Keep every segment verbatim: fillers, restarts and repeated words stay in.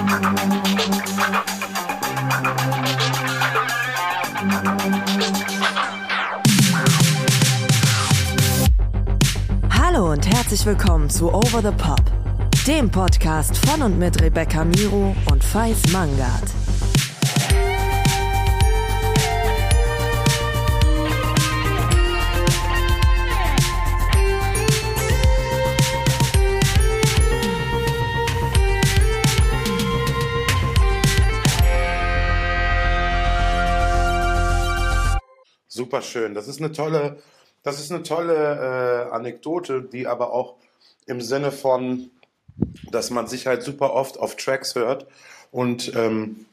Hallo und herzlich willkommen zu Over the Pop, dem Podcast von und mit Rebecca Miro und Faiz Mangard. Super schön. Das ist eine tolle, das ist eine tolle äh, Anekdote, die aber auch im Sinne von, dass man sich halt super oft auf Tracks hört und ähm,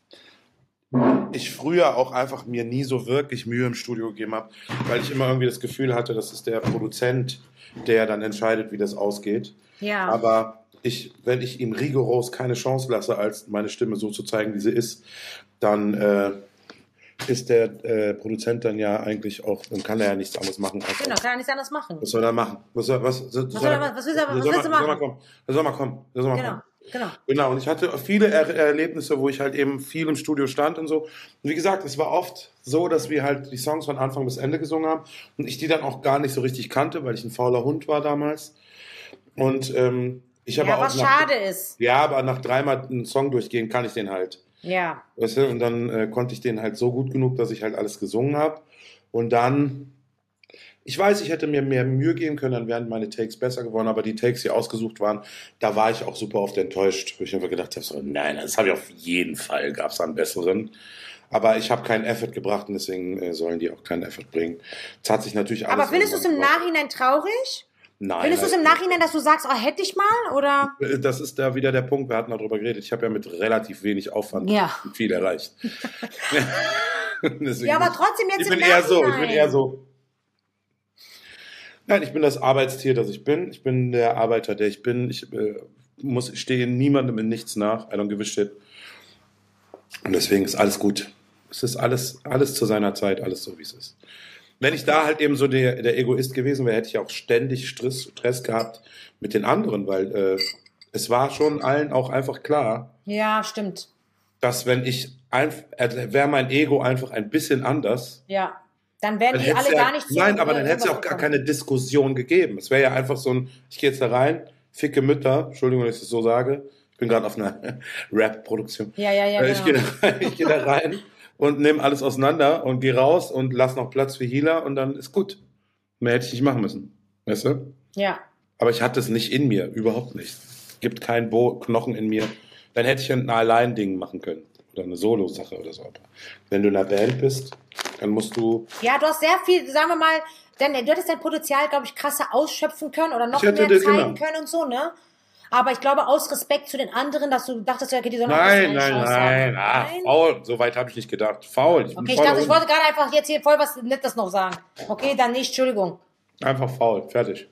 ich früher auch einfach mir nie so wirklich Mühe im Studio gegeben habe, weil ich immer irgendwie das Gefühl hatte, das ist der Produzent, der dann entscheidet, wie das ausgeht. Ja. Aber ich, wenn ich ihm rigoros keine Chance lasse, als meine Stimme so zu zeigen, wie sie ist, dann äh, ist der äh, Produzent dann ja eigentlich auch, dann kann er ja nichts anderes machen. Als Genau, kann er nichts anderes machen. was soll er machen? Was soll, was, was, Was soll er, was willst du, was willst du machen? Der soll mal kommen. Der soll mal Genau, kommen. genau. Genau, und ich hatte viele er Erlebnisse, wo ich halt eben viel im Studio stand und so. Und wie gesagt, es war oft so, dass wir halt die Songs von Anfang bis Ende gesungen haben und ich die dann auch gar nicht so richtig kannte, weil ich ein fauler Hund war damals. Und ähm, ich habe Ja, auch was nach, schade ist. Ja, aber nach dreimal einen Song durchgehen kann ich den halt. Ja. Weißt du? Und dann äh, konnte ich den halt so gut genug, dass ich halt alles gesungen habe. Und dann, ich weiß, ich hätte mir mehr Mühe geben können, dann wären meine Takes besser geworden, aber die Takes, die ausgesucht waren, da war ich auch super oft enttäuscht, wo ich einfach gedacht habe, so, nein, das habe ich auf jeden Fall, gab es einen besseren. Aber ich habe keinen Effort gebracht und deswegen äh, sollen die auch keinen Effort bringen. Es hat sich natürlich alles... Aber findest du es im Nachhinein traurig? Nein. Findest du es im Nachhinein, dass du sagst, oh, hätte ich mal, oder? Das ist da wieder der Punkt, wir hatten darüber geredet. Ich habe ja mit relativ wenig Aufwand Ja. viel erreicht. Deswegen, Ja, aber trotzdem jetzt ich im bin eher so, ich Nachhinein. bin eher so. Nein, ich bin das Arbeitstier, das ich bin. Ich bin der Arbeiter, der ich bin. Ich äh, muss, ich stehe niemandem in nichts nach. I don't give a shit. Und deswegen ist alles gut. Es ist alles, alles zu seiner Zeit, alles so, wie es ist. Wenn ich da halt eben so der, der Egoist gewesen wäre, hätte ich auch ständig Stress, Stress gehabt mit den anderen, weil äh, es war schon allen auch einfach klar, Ja, stimmt. dass wenn ich, einf- äh, wäre mein Ego einfach ein bisschen anders, Ja. Dann werden dann die hätte alle es ja, gar nicht so... nein, aber dann hätte es ja auch gar keine Diskussion gegeben. Es wäre ja einfach so ein, ich gehe jetzt da rein, ficke Mütter, Entschuldigung, wenn ich das so sage, ich bin gerade auf einer Rap-Produktion. Ja, ja, ja, Äh, Ich genau. gehe da rein, ich gehe da rein und nehme alles auseinander und gehe raus und lass noch Platz für Healer und dann ist gut. Mehr hätte ich nicht machen müssen. Weißt du? Ja. Aber ich hatte es nicht in mir, überhaupt nicht. Es gibt keinen Bo Knochen in mir. Dann hätte ich ein Allein-Ding machen können. Oder eine Solo-Sache oder so. Aber wenn du in einer Band bist, dann musst du... Ja, du hast sehr viel, sagen wir mal, denn du hättest dein Potenzial, glaube ich, krasser ausschöpfen können oder noch Ich hätte mehr das, zeigen genau. können und so, ne? Aber ich glaube, aus Respekt zu den anderen, dass du dachtest, okay, die sollen auch Nein, ein bisschen nein, eine Chance nein, haben. ah, faul. So weit habe ich nicht gedacht. Faul. Ich bin Okay, ich faul dachte, ich und- wollte gerade einfach jetzt hier voll was Nettes noch sagen. Okay, dann nicht, Entschuldigung. Einfach faul. Fertig.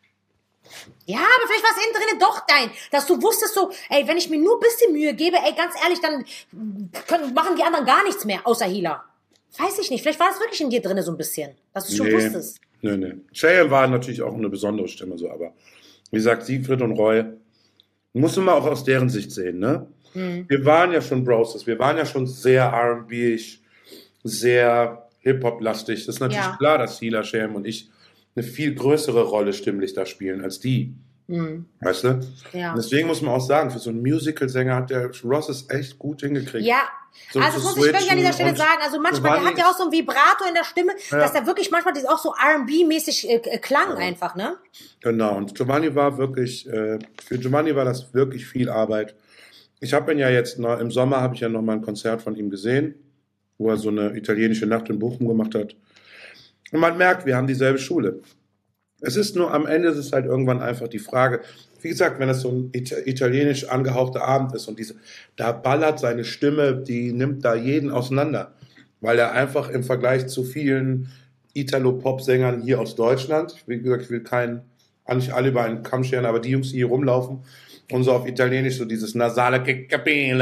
Ja, aber vielleicht war es innen drinnen doch dein, dass du wusstest so, ey, wenn ich mir nur ein bisschen Mühe gebe, ey, ganz ehrlich, dann können, machen die anderen gar nichts mehr, außer Healer. Weiß ich nicht, vielleicht war es wirklich in dir drinnen so ein bisschen, dass du schon Nee. wusstest. Nee, nee. Cheyenne war natürlich auch eine besondere Stimme, so, aber wie gesagt, Siegfried und Roy, musst du mal auch aus deren Sicht sehen, ne? Mhm. Wir waren ja schon Broses, wir waren ja schon sehr R and B-ig, sehr Hip-Hop-lastig. Das ist natürlich Ja. klar, dass Healer, Cheyenne und ich eine viel größere Rolle stimmlich da spielen als die. Mhm. Weißt du? Ja. Und deswegen muss man auch sagen, für so einen Musical-Sänger hat der Ross es echt gut hingekriegt. Ja, So also zu muss ich wirklich an dieser switchen Stelle und sagen, also manchmal, der Giovanni hat ja auch so ein Vibrato in der Stimme, Ja. dass der wirklich manchmal das auch so R and B-mäßig äh, äh, klang einfach, ne? Genau, und Giovanni war wirklich, äh, für Giovanni war das wirklich viel Arbeit. Ich habe ihn ja jetzt, noch, im Sommer habe ich ja noch mal ein Konzert von ihm gesehen, wo er so eine italienische Nacht in Bochum gemacht hat. Und man merkt, wir haben dieselbe Schule. Es ist nur, am Ende ist es halt irgendwann einfach die Frage, wie gesagt, wenn es so ein Ita- italienisch angehauchter Abend ist und diese, da ballert seine Stimme, die nimmt da jeden auseinander, weil er einfach im Vergleich zu vielen Italo-Pop-Sängern hier aus Deutschland, wie gesagt, ich will keinen, nicht alle über einen Kamm scheren, aber die Jungs, die hier rumlaufen und so auf Italienisch so dieses nasale, weißt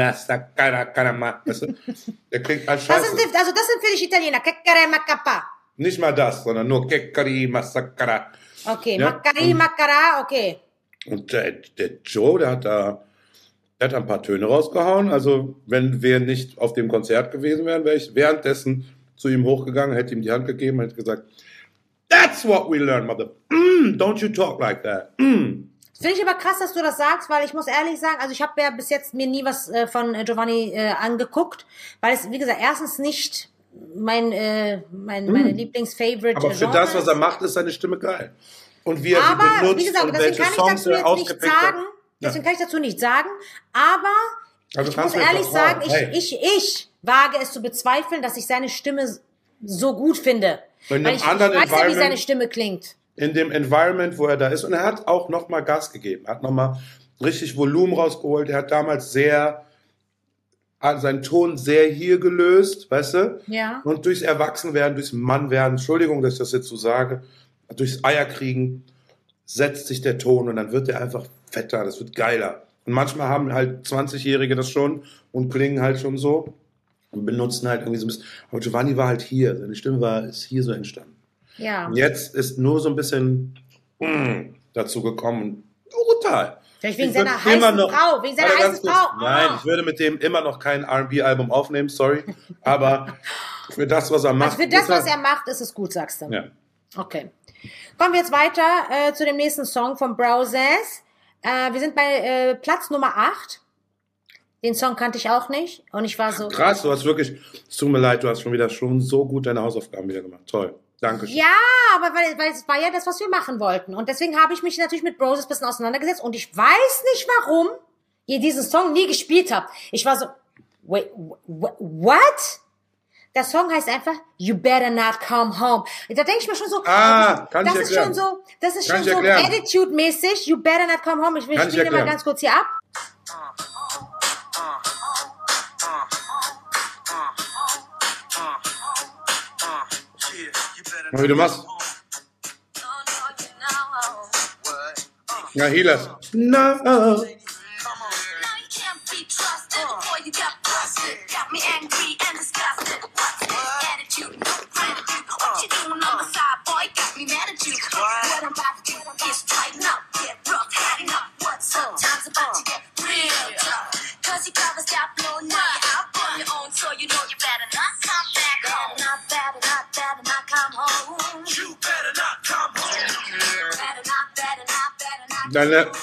du, der klingt als Das Scheiße. ist, also das sind für dich Italiener. Kekkere Macapa. Nicht mal das, sondern nur Kekkari Massacra. Okay, Ja, Macari, und- Macara, okay. Und der, der Joe, der hat da, Er hat ein paar Töne rausgehauen. Also, wenn wir nicht auf dem Konzert gewesen wären, wäre ich währenddessen zu ihm hochgegangen, hätte ihm die Hand gegeben und hätte gesagt, that's what we learn, mother. Mm, don't you talk like that. Mm. Finde ich aber krass, dass du das sagst, weil ich muss ehrlich sagen, also ich habe ja bis jetzt mir nie was äh, von äh, Giovanni äh, angeguckt, weil es, wie gesagt, erstens nicht mein, äh, mein Mm. meine Lieblings-Favorite Aber für Genre das, was er ist. macht, ist seine Stimme geil. Und wie er Aber, sie benutzt wie gesagt, und deswegen welche kann ich Songs dazu er jetzt nicht ausgepickt hat. sagen, deswegen kann ich dazu nicht sagen, aber Also ich kannst muss du mir ehrlich vertrauen. sagen, ich, Hey. ich, ich wage es zu bezweifeln, dass ich seine Stimme so gut finde. In Weil einem ich, ich anderen weiß ja, wie seine Environment- Stimme klingt. In dem Environment, wo er da ist. Und er hat auch nochmal Gas gegeben. Er hat nochmal richtig Volumen rausgeholt. Er hat damals sehr, hat seinen Ton sehr hier gelöst, weißt du? Ja. Und durchs Erwachsenwerden, durchs Mannwerden, Entschuldigung, dass ich das jetzt so sage, durchs Eierkriegen setzt sich der Ton und dann wird er einfach fetter, das wird geiler. Und manchmal haben halt zwanzigjährige das schon und klingen halt schon so und benutzen halt irgendwie so ein bisschen. Aber Giovanni war halt hier, seine Stimme war, ist hier so entstanden. Ja. Und jetzt ist nur so ein bisschen mm, dazu gekommen. Brutal. Vielleicht wegen Ich würd seiner immer heißen noch- Frau, wegen seiner Warte, heißen ganz kurz. Frau. Nein, Ah. ich würde mit dem immer noch kein R and B-Album aufnehmen, sorry. Aber für das, was er macht. Also für das, ist was er macht, ist es gut, sagst du. Ja. Okay. Kommen wir jetzt weiter äh, zu dem nächsten Song von Browsers. Äh, wir sind bei äh, Platz Nummer acht. Den Song kannte ich auch nicht. Und ich war so... Krass, du hast wirklich, es tut mir leid, du hast schon wieder schon so gut deine Hausaufgaben wieder gemacht. Toll. Dankeschön. Ja, aber weil, weil es war ja das, was wir machen wollten. Und deswegen habe ich mich natürlich mit Broses ein bisschen auseinandergesetzt. Und ich weiß nicht, warum ihr diesen Song nie gespielt habt. Ich war so, wait, wh- what? Der Song heißt einfach You Better Not Come Home. Da denke ich mir schon so, Ah, das, kann das ich ist erklären. schon so, das ist Kann schon ich so erklären. Attitude-mäßig. You Better Not Come Home. Ich will Kann ich spielen mal erklären. ganz kurz hier ab. Mal, wie du machst. Ja, Healers. No. Deine,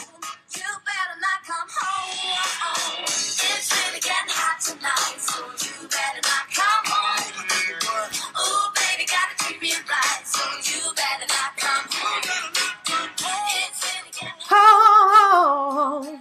Home.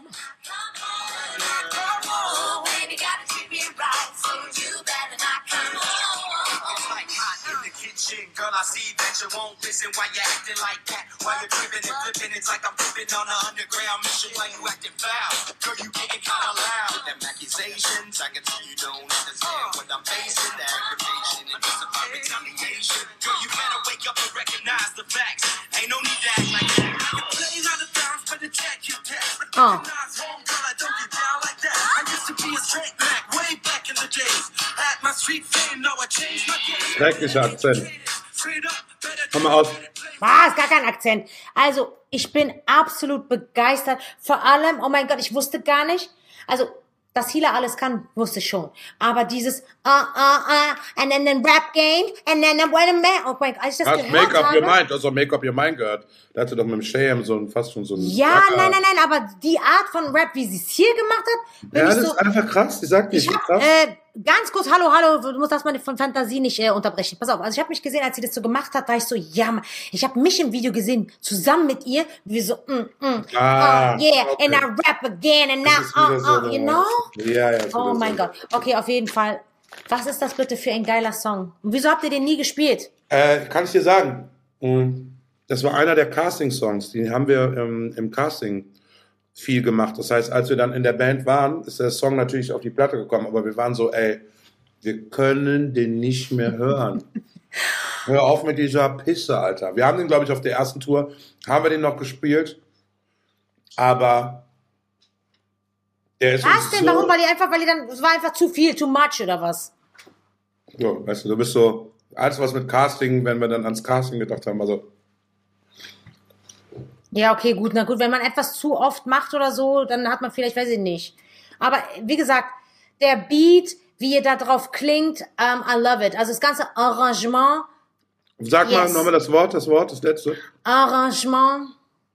Girl, I see that you won't listen. Why you acting like that? Why you tripping and flipping? It's like I'm flipping on an underground mission. Why you acting foul? Girl, you getting kinda loud. With them accusations, I can see you don't understand what I'm facing. The aggravation and it's a retaliation. Girl, you better wake up and recognize the facts. Ain't no need to act like that. You're playing out of bounds, better check your text. Oh. Recognize home, girl, I don't get down like that. I used to be a straight back way back in the days. Had my street fame, now I changed my game. schrecklicher Akzent. Straight up, better Komm mal aus. Was? Gar kein Akzent. Also, ich bin absolut begeistert. Vor allem, oh mein Gott, ich wusste gar nicht, also, dass Hila alles kann, wusste ich schon. Aber dieses, ah, ah, ah, and then the rap game, and then the wait a minute, oh mein Gott, als ich das Hast gehört Make Up habe. Your Mind, du hast auch Make Up Your Mind gehört. Da hatte doch mit dem Shayam so ein, fast schon so ein... Ja, Racker. nein, nein, nein, aber die Art von Rap, wie sie es hier gemacht hat, bin Ja, ich das so, ist einfach krass. Ich sag dir, ich das ist hab, krass. äh, ganz kurz, hallo, hallo, du musst das mal von Fantasie nicht äh, unterbrechen. Pass auf, also ich habe mich gesehen, als sie das so gemacht hat, war ich so, ja, Mann. Ich habe mich im Video gesehen, zusammen mit ihr, wie wir so, mm, mm, Ah, oh, yeah, okay. and I rap again, and now, Das ist wieder uh, so uh, eine- you know? Ja, ja. ist Oh wieder mein so. Gott. Okay, auf jeden Fall. Was ist das bitte für ein geiler Song? Und wieso habt ihr den nie gespielt? Äh, kann ich dir sagen, mh, das war einer der Casting-Songs, die haben wir ähm, im Casting viel gemacht. Das heißt, als wir dann in der Band waren, ist der Song natürlich auf die Platte gekommen, aber wir waren so, ey, wir können den nicht mehr hören. Hör auf mit dieser Pisse, Alter. Wir haben den, glaube ich, auf der ersten Tour, haben wir den noch gespielt, aber der ist Was uns denn? so... Warum? Weil ihr einfach, weil ihr dann, es war einfach zu viel, too much oder was? Ja, weißt du, du bist so, alles was mit Casting, wenn wir dann ans Casting gedacht haben, also Ja, okay, gut, na gut, wenn man etwas zu oft macht oder so, dann hat man vielleicht, weiß ich nicht. Aber wie gesagt, der Beat, wie ihr da drauf klingt, um, I love it. Also das ganze Arrangement. Sag yes. mal nochmal das Wort, das Wort, das letzte. Arrangement.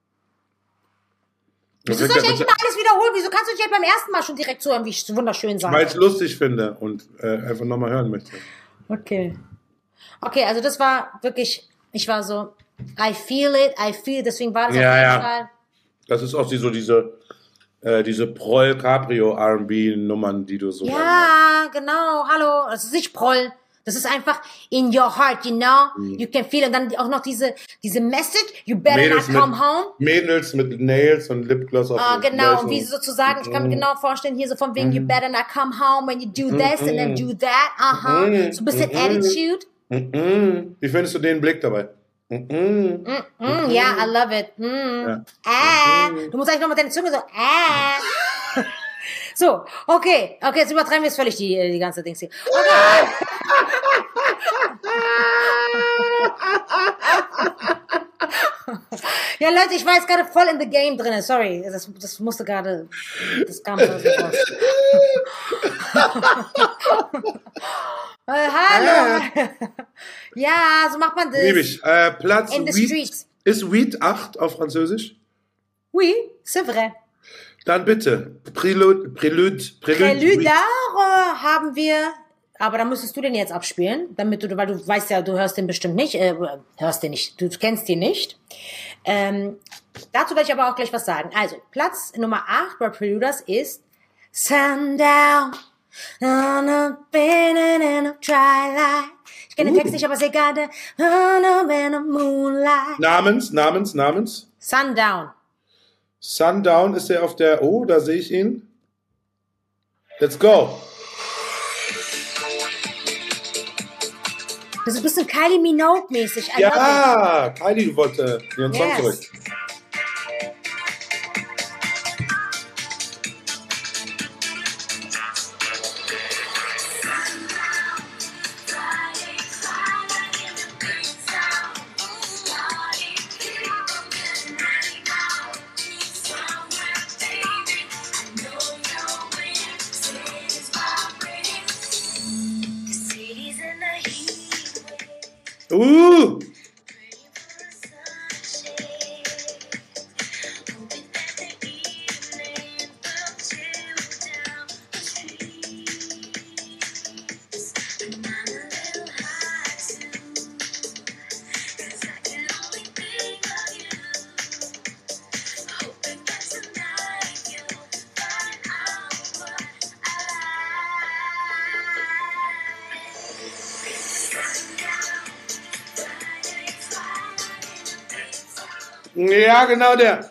Wieso soll ich eigentlich mal alles wiederholen? Wieso kannst du nicht beim ersten Mal schon direkt zuhören, wie ich es wunderschön sage? Weil ich es lustig finde und äh, einfach nochmal hören möchte. Okay. Okay, also das war wirklich, ich war so, I feel it, I feel it, deswegen war das Ja, auf jeden ja. Fall. Das ist auch die, so diese, äh, diese Proll-Cabrio-R and B-Nummern, die du so... Ja, genau, hallo, das ist nicht Proll. Das ist einfach in your heart, you know? Mhm. You can feel it. Und dann auch noch diese, diese Message, you better Mädels not come mit, home. Mädels mit Nails und Lipgloss auf Ah, den genau, Bläschen. und wie sie sozusagen, ich kann mir genau vorstellen, hier so von wegen, you better not come home when you do this and then do that, aha, so ein bisschen Attitude. Mhm. Wie findest du den Blick dabei? Mhm. Mm, ja, I love it. Mm. Ja. Ah, du musst eigentlich noch mit deiner Zunge so, ah. So, okay, okay, jetzt übertreiben wir es völlig, die, die ganze Dings hier. Okay. Ja, Leute, ich war jetzt gerade voll in the game drin. Sorry, das, das musste gerade, das kam gerade so raus. äh, hallo. Ja, so macht man das. Lieb ich. Äh, Platz In the Weed, streets. ist Weed acht auf Französisch? Oui, c'est vrai. Dann bitte. Prelude, Prelude, Prelude. Prelude Weed. äh, haben wir, aber da müsstest du den jetzt abspielen, damit du, weil du weißt ja, du hörst den bestimmt nicht, äh, hörst den nicht, du kennst den nicht. Ähm, dazu werde ich aber auch gleich was sagen. Also, Platz Nummer acht bei Preluders ist Sundown on a been in a twilight. Ich kenne den Text nicht, aber ist egal. On a been a moonlight. Namens, Namens, Namens. Sundown. Sundown ist er auf der, oh, da sehe ich ihn. Let's go. Das ist ein bisschen Kylie Minogue-mäßig. I love it. Ja, Kylie wollte ihren Song Yes. zurück. Uh, ja, genau der.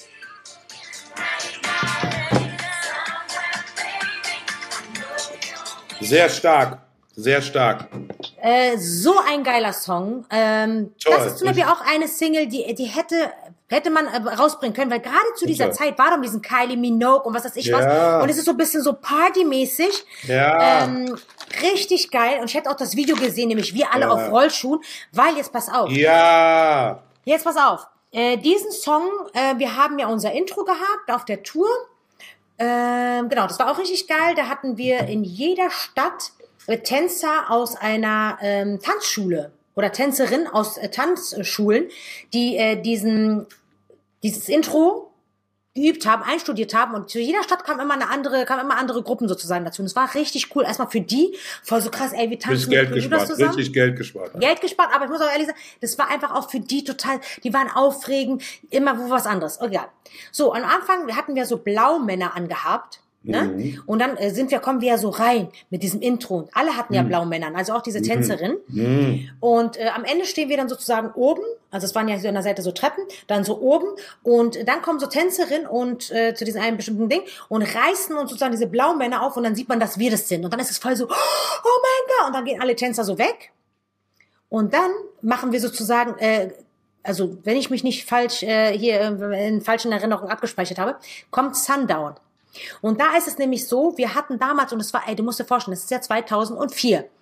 Sehr stark, sehr stark. Äh, so ein geiler Song. Ähm, Toll. das ist zum Beispiel auch eine Single, die, die hätte, hätte man äh, rausbringen können, weil gerade zu dieser Toll. Zeit war doch diesen Kylie Minogue und was weiß ich Ja. was. Und es ist so ein bisschen so partymäßig. Ja. Ähm, richtig geil. Und ich hätte auch das Video gesehen, nämlich wir alle Ja. auf Rollschuhen, weil jetzt pass auf. Ja. Jetzt pass auf. Äh, diesen Song, äh, wir haben ja unser Intro gehabt auf der Tour. Ähm, genau, das war auch richtig geil. Da hatten wir in jeder Stadt äh, Tänzer aus einer ähm, Tanzschule oder Tänzerin aus äh, Tanzschulen, die äh, diesen dieses Intro geübt haben, einstudiert haben und zu jeder Stadt kam immer eine andere, kamen immer andere Gruppen sozusagen dazu. Und es war richtig cool. Erstmal für die, voll so krass, ey, wir Richtig tanzen Geld mit Preluders gespart, zusammen. richtig Geld gespart. Geld gespart, aber ich muss auch ehrlich sagen, das war einfach auch für die total, die waren aufregend, immer wo was anderes. Egal. So, am Anfang hatten wir so Blaumänner angehabt. Ne? Mhm. Und dann äh, sind wir, kommen wir ja so rein mit diesem Intro. Und alle hatten ja Blaumännern, also auch diese Tänzerin. Mhm. Und äh, am Ende stehen wir dann sozusagen oben, also es waren ja so an der Seite so Treppen, dann so oben. Und dann kommen so Tänzerin und äh, zu diesem einen bestimmten Ding und reißen uns sozusagen diese Blaumänner auf und dann sieht man, dass wir das sind. Und dann ist es voll so, oh mein Gott! Und dann gehen alle Tänzer so weg. Und dann machen wir sozusagen, äh, also wenn ich mich nicht falsch äh, hier äh, in falschen Erinnerungen abgespeichert habe, kommt Sundown. Und da ist es nämlich so, wir hatten damals, und es war, ey, du musst dir vorstellen, das ist ja zweitausendvier.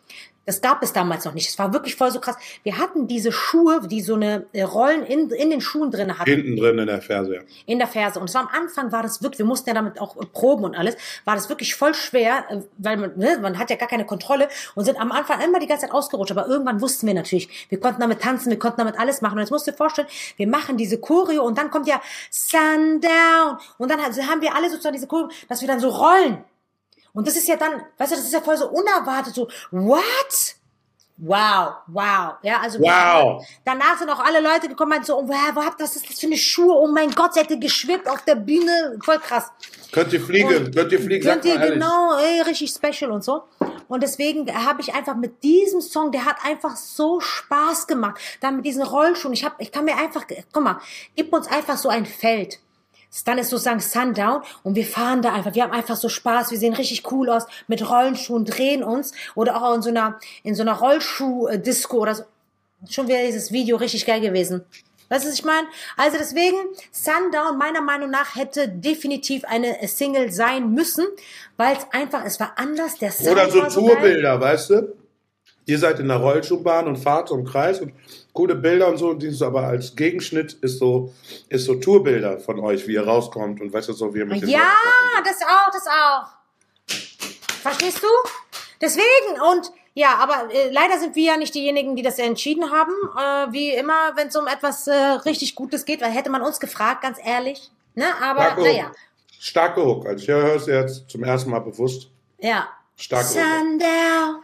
Das gab es damals noch nicht. Es war wirklich voll so krass. Wir hatten diese Schuhe, die so eine äh, Rollen in, in den Schuhen drin hatten. Hinten drin in der Ferse, ja. In der Ferse. Und es war am Anfang war das wirklich, wir mussten ja damit auch äh, proben und alles, war das wirklich voll schwer, äh, weil man, ne, man hat ja gar keine Kontrolle und sind am Anfang immer die ganze Zeit ausgerutscht. Aber irgendwann wussten wir natürlich, wir konnten damit tanzen, wir konnten damit alles machen. Und jetzt musst du dir vorstellen, wir machen diese Choreo und dann kommt ja Sundown. Und dann haben wir alle sozusagen diese Choreo, dass wir dann so rollen. Und das ist ja dann, weißt du, das ist ja voll so unerwartet, so, what? Wow, wow. Ja, also wow. Danach sind auch alle Leute gekommen und meinten so, oh, wow, wo habt das, das ist für eine Schuhe? Oh mein Gott, sie hätte geschwippt auf der Bühne. Voll krass. Könnt ihr fliegen, und könnt ihr fliegen, Könnt sag ihr, mal ehrlich. genau, ey, richtig special und so. Und deswegen habe ich einfach mit diesem Song, der hat einfach so Spaß gemacht. Dann mit diesen Rollschuhen. Ich hab, ich kann mir einfach, guck mal, gib uns einfach so ein Feld. Dann ist sozusagen Sundown und wir fahren da einfach. Wir haben einfach so Spaß. Wir sehen richtig cool aus mit Rollenschuhen, drehen uns oder auch in so einer in so einer Rollschuh-Disco oder so. Schon wieder dieses Video richtig geil gewesen. Weißt du, was ich meine? Also deswegen, Sundown meiner Meinung nach hätte definitiv eine Single sein müssen, weil es einfach, es war anders. Der Sound Oder so war so Tourbilder, geil. weißt du? Ihr seid in der Rollschuhbahn und fahrt so im Kreis und coole Bilder und so. Und dieses aber als Gegenschnitt ist so, ist so Tourbilder von euch, wie ihr rauskommt und weißt du, so wie ihr mit den Ja, Leuten- das auch, das auch. Verstehst du? Deswegen und ja, aber äh, leider sind wir ja nicht diejenigen, die das entschieden haben. Äh, wie immer, wenn es um etwas äh, richtig Gutes geht, weil hätte man uns gefragt, ganz ehrlich. Ne? Aber Starke naja. Hook. Starke Hook. Also ich höre es jetzt zum ersten Mal bewusst. Ja. Starke Hook. Sundown,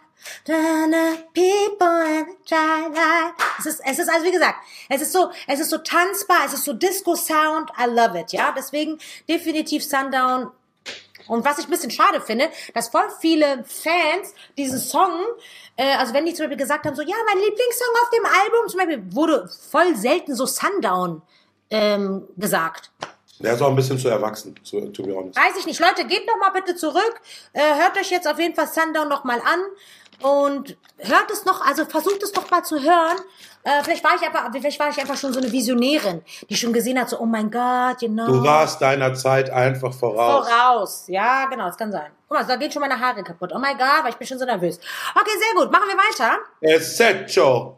people in the twilight. Es ist, es ist also wie gesagt, es ist so, es ist so tanzbar, es ist so Disco-Sound. I love it, ja. Deswegen definitiv Sundown. Und was ich ein bisschen schade finde, dass voll viele Fans diesen Song, äh, also wenn die zum Beispiel gesagt haben, so, ja, mein Lieblingssong auf dem Album, zum Beispiel wurde voll selten so Sundown ähm, gesagt. Der ist auch ein bisschen zu erwachsen, to, to be honest. Weiß ich nicht. Leute, geht noch mal bitte zurück. Äh, hört euch jetzt auf jeden Fall Sundown noch mal an. Und hört es noch, also versucht es doch mal zu hören. Äh, vielleicht war ich einfach, vielleicht war ich einfach schon so eine Visionärin, die schon gesehen hat, so, oh mein Gott, you know. Du warst deiner Zeit einfach voraus. Voraus. Ja, genau, das kann sein. Guck mal, da gehen schon meine Haare kaputt. Oh mein Gott, weil ich bin schon so nervös. Okay, sehr gut. Machen wir weiter. Essecho.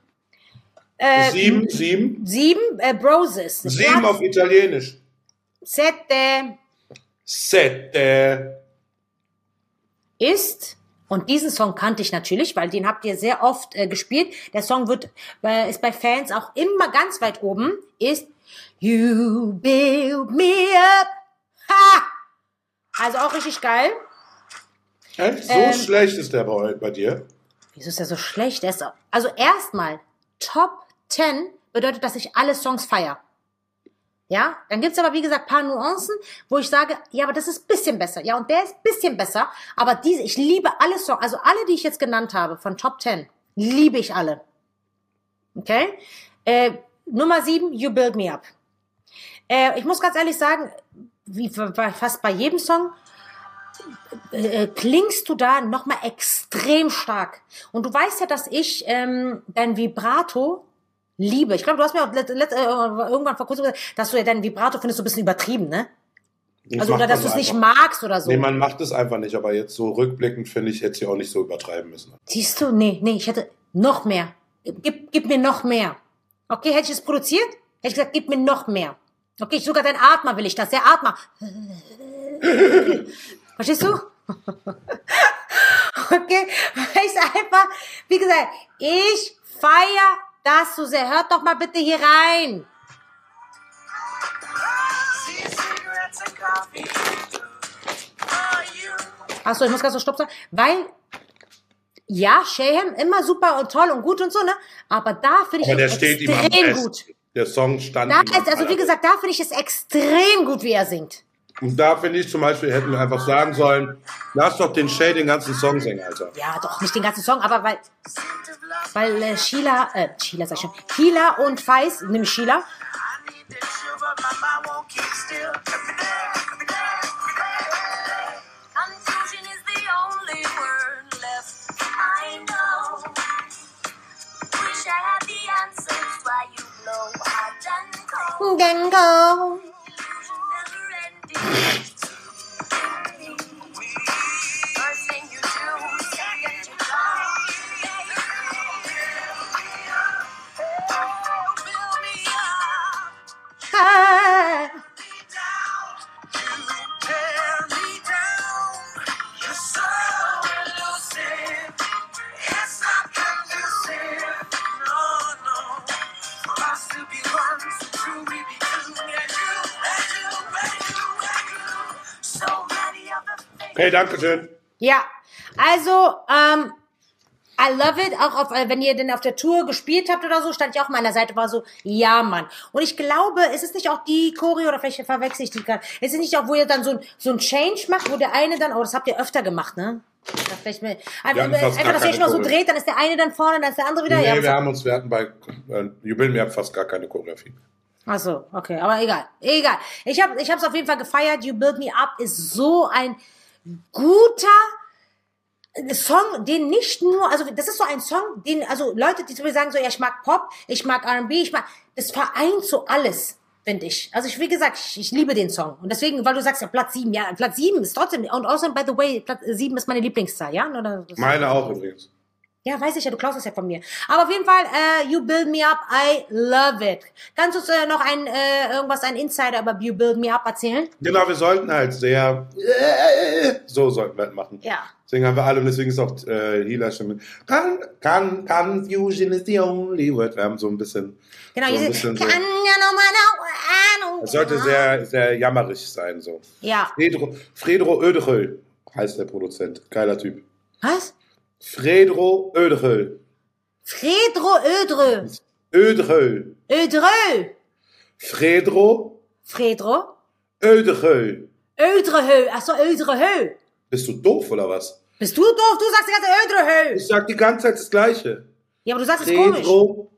Äh, Sieben, sieben. Sieben, äh, Broses. Sieben auf Italienisch. Sette Sette. ist, und diesen Song kannte ich natürlich, weil den habt ihr sehr oft äh, gespielt. Der Song wird, äh, ist bei Fans auch immer ganz weit oben, ist You Build Me Up. Ha! Also auch richtig geil. Echt? So Ähm, schlecht ist der bei, bei dir? Wieso ist der so schlecht? Der ist, also erstmal, Top zehn bedeutet, dass ich alle Songs feiere. Ja, dann gibt's aber, wie gesagt, paar Nuancen, wo ich sage, ja, aber das ist bisschen besser. Ja, und der ist bisschen besser. Aber diese, ich liebe alle Songs, also alle, die ich jetzt genannt habe, von Top zehn, liebe ich alle. Okay? Äh, Nummer sieben, You Build Me Up. Äh, ich muss ganz ehrlich sagen, wie bei, fast bei jedem Song, äh, klingst du da nochmal extrem stark. Und du weißt ja, dass ich ähm, dein Vibrato liebe. Ich glaube, du hast mir auch let, let, äh, irgendwann vor kurzem gesagt, dass du ja dein Vibrato findest so ein bisschen übertrieben, ne? Das Also, macht oder dass man du es nicht einfach. magst oder so. Nee, man macht es einfach nicht, aber jetzt so rückblickend finde ich, hätte sie auch nicht so übertreiben müssen. Siehst du? Nee, nee, ich hätte noch mehr. Gib, gib mir noch mehr. Okay, hätte ich es produziert? Hätte ich gesagt, gib mir noch mehr. Okay, sogar dein Atmer will ich das. Der Atmer. Verstehst du? Okay, weil ich einfach, wie gesagt, ich feiere das so sehr. Hört doch mal bitte hier rein. Achso, ich muss ganz so Stopp sagen, weil, ja, Shayham, immer super und toll und gut und so, ne? Aber da finde ich Aber der es steht ihm am extrem besten. gut. Der Song stand Da ihm am ist, also wie allerbesten. gesagt, da finde ich es extrem gut, wie er singt. Und da finde ich zum Beispiel, hätten wir einfach sagen sollen, lass doch den Shay den ganzen Song singen, Alter. Ja, doch, nicht den ganzen Song, aber weil, weil äh, Sheila, äh, Sheila sag ich schon, Hila und Feis, nämlich Sheila, Confusion is the only word left. I know. Wish I had the answers why you blow hot and cold. Gango. Illusion never ending. First thing you do, second you come. Okay, danke schön. Ja, also, ähm, I love it. Auch auf, wenn ihr denn auf der Tour gespielt habt oder so, stand ich auch an meiner Seite, war so, ja, Mann. Und ich glaube, ist es nicht auch die Choreo, oder vielleicht verwechsel ich die gerade, ist es nicht auch, wo ihr dann so ein, so ein Change macht, wo der eine dann, oh, das habt ihr öfter gemacht, ne? Ja, vielleicht mit, einfach, hatten fast einfach gar dass ihr euch keine mal so Choreo. dreht, dann ist der eine dann vorne, dann ist der andere wieder. Nee, ja, wir haben uns, wir hatten bei äh, You Build Me Up fast gar keine Choreografie. Ach so, okay, aber egal, egal. Ich habe, ich habe es auf jeden Fall gefeiert. You Build Me Up ist so ein guter Song, den nicht nur, also das ist so ein Song, den, also Leute, die zu mir sagen so, ja, ich mag Pop, ich mag R and B, ich mag, das vereint so alles, finde ich. Also ich, wie gesagt, ich, ich liebe den Song. Und deswegen, weil du sagst ja Platz sieben, ja, Platz sieben ist trotzdem, und außerdem, by the way, Platz sieben ist meine Lieblingszahl, ja? Oder, Meine auch übrigens. ja, weiß ich ja, du klaust es ja von mir. Aber auf jeden Fall, äh, You Build Me Up, I love it. Kannst du uns äh, noch ein, äh, irgendwas, ein Insider über You Build Me Up erzählen? Genau, wir sollten halt sehr, so sollten wir halt machen. Ja. Deswegen haben wir alle, und deswegen ist auch äh, Hila schon mit, Con, con, Confusion is the only word. Wir haben so ein bisschen, Genau, so ein diese, bisschen so, kann ja noch mal noch- es sollte sehr, sehr jammerig sein, so. Ja. Fredro, Fredro Oederhöl heißt der Produzent. Geiler Typ. Was? Fredro Oederhöl. Fredro Ödrö. Oederhöl. Ödrö. Fredro Fredro? Oederhöl. Ödrehö. Achso, Ödrehö. Bist du doof oder was? Bist du doof? Du sagst die ganze Zeit Ödrehö. Ich sag die ganze Zeit das Gleiche. Ja, aber du sagst es komisch. Fredro.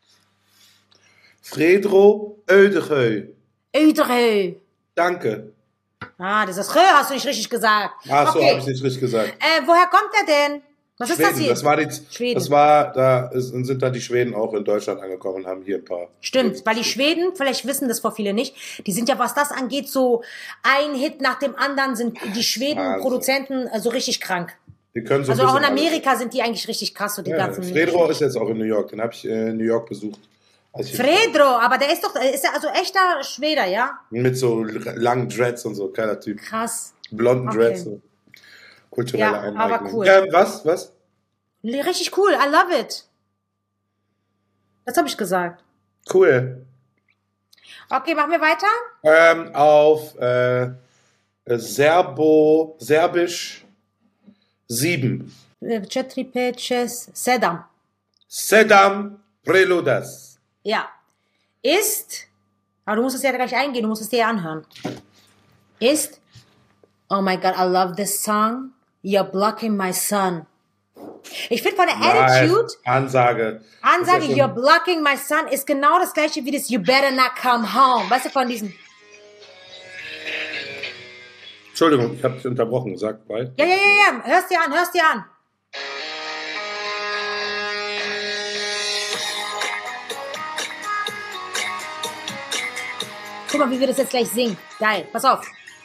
Fredro Oederhöl. Ödrehö. Danke. Ah, das ist Rö, hast du nicht richtig gesagt. Ach so, okay. habe ich nicht richtig gesagt. Äh, woher kommt der denn? Was ist das Schweden, hier? das war die, Schweden. das war, da ist, sind dann die Schweden auch in Deutschland angekommen und haben hier ein paar. Stimmt, weil die Schweden, vielleicht wissen das vor viele nicht, die sind ja, was das angeht, so ein Hit nach dem anderen sind die Schweden-Produzenten äh, so richtig krank. Die können so Also ein auch in bisschen Amerika sind die eigentlich richtig krass, so die alles. ganzen... Ja, Fredro ist jetzt auch in New York, den habe ich äh, in New York besucht. Als ich Fredro, aber der ist doch, ist ja also echter Schweder, ja? mit so langen Dreads und so, geiler Typ. Krass. Blonden Okay. Dreads. So. Kulturelle Ja, Eineignung. aber cool. Ja, was, was? Richtig cool, I love it. Das habe ich gesagt. Cool. Okay, machen wir weiter? Ähm, auf äh, Serbo, Serbisch sieben. Četiri, pet, šest, sedam. Sedam Preludas. Ja. Ist, aber du musst es ja gleich eingehen, du musst es dir ja anhören. Ist, oh my God, I love this song. You're blocking my sun. Ich finde von der Attitude, Nice. Ansage. Ansage, Ist ja you're blocking my sun, ist genau das gleiche wie das You better not come home. Weißt du, von diesem, Entschuldigung, ich habe dich unterbrochen. Sag weiter. ja, ja, ja, ja, hörst dir an, hörst dir an. Guck mal, wie wir das jetzt gleich singen. Geil, pass auf.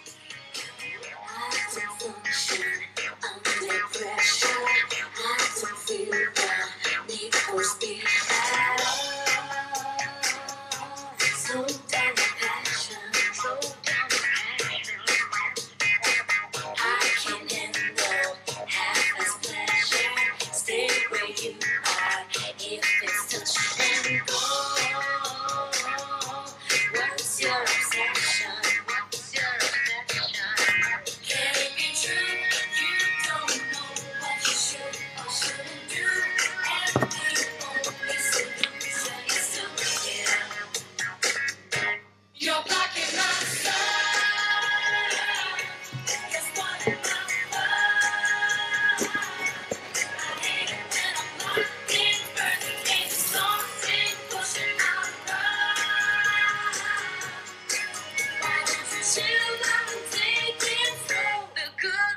What's your obsession? What's your obsession? Can it be true? You don't know what you should or shouldn't do. And the only solution is to break it up. You're blocking my sun. It's one of my fun. I hate it when I'm locked in, burning in something, pushing out love. Why don't you chill out and take it slow? The good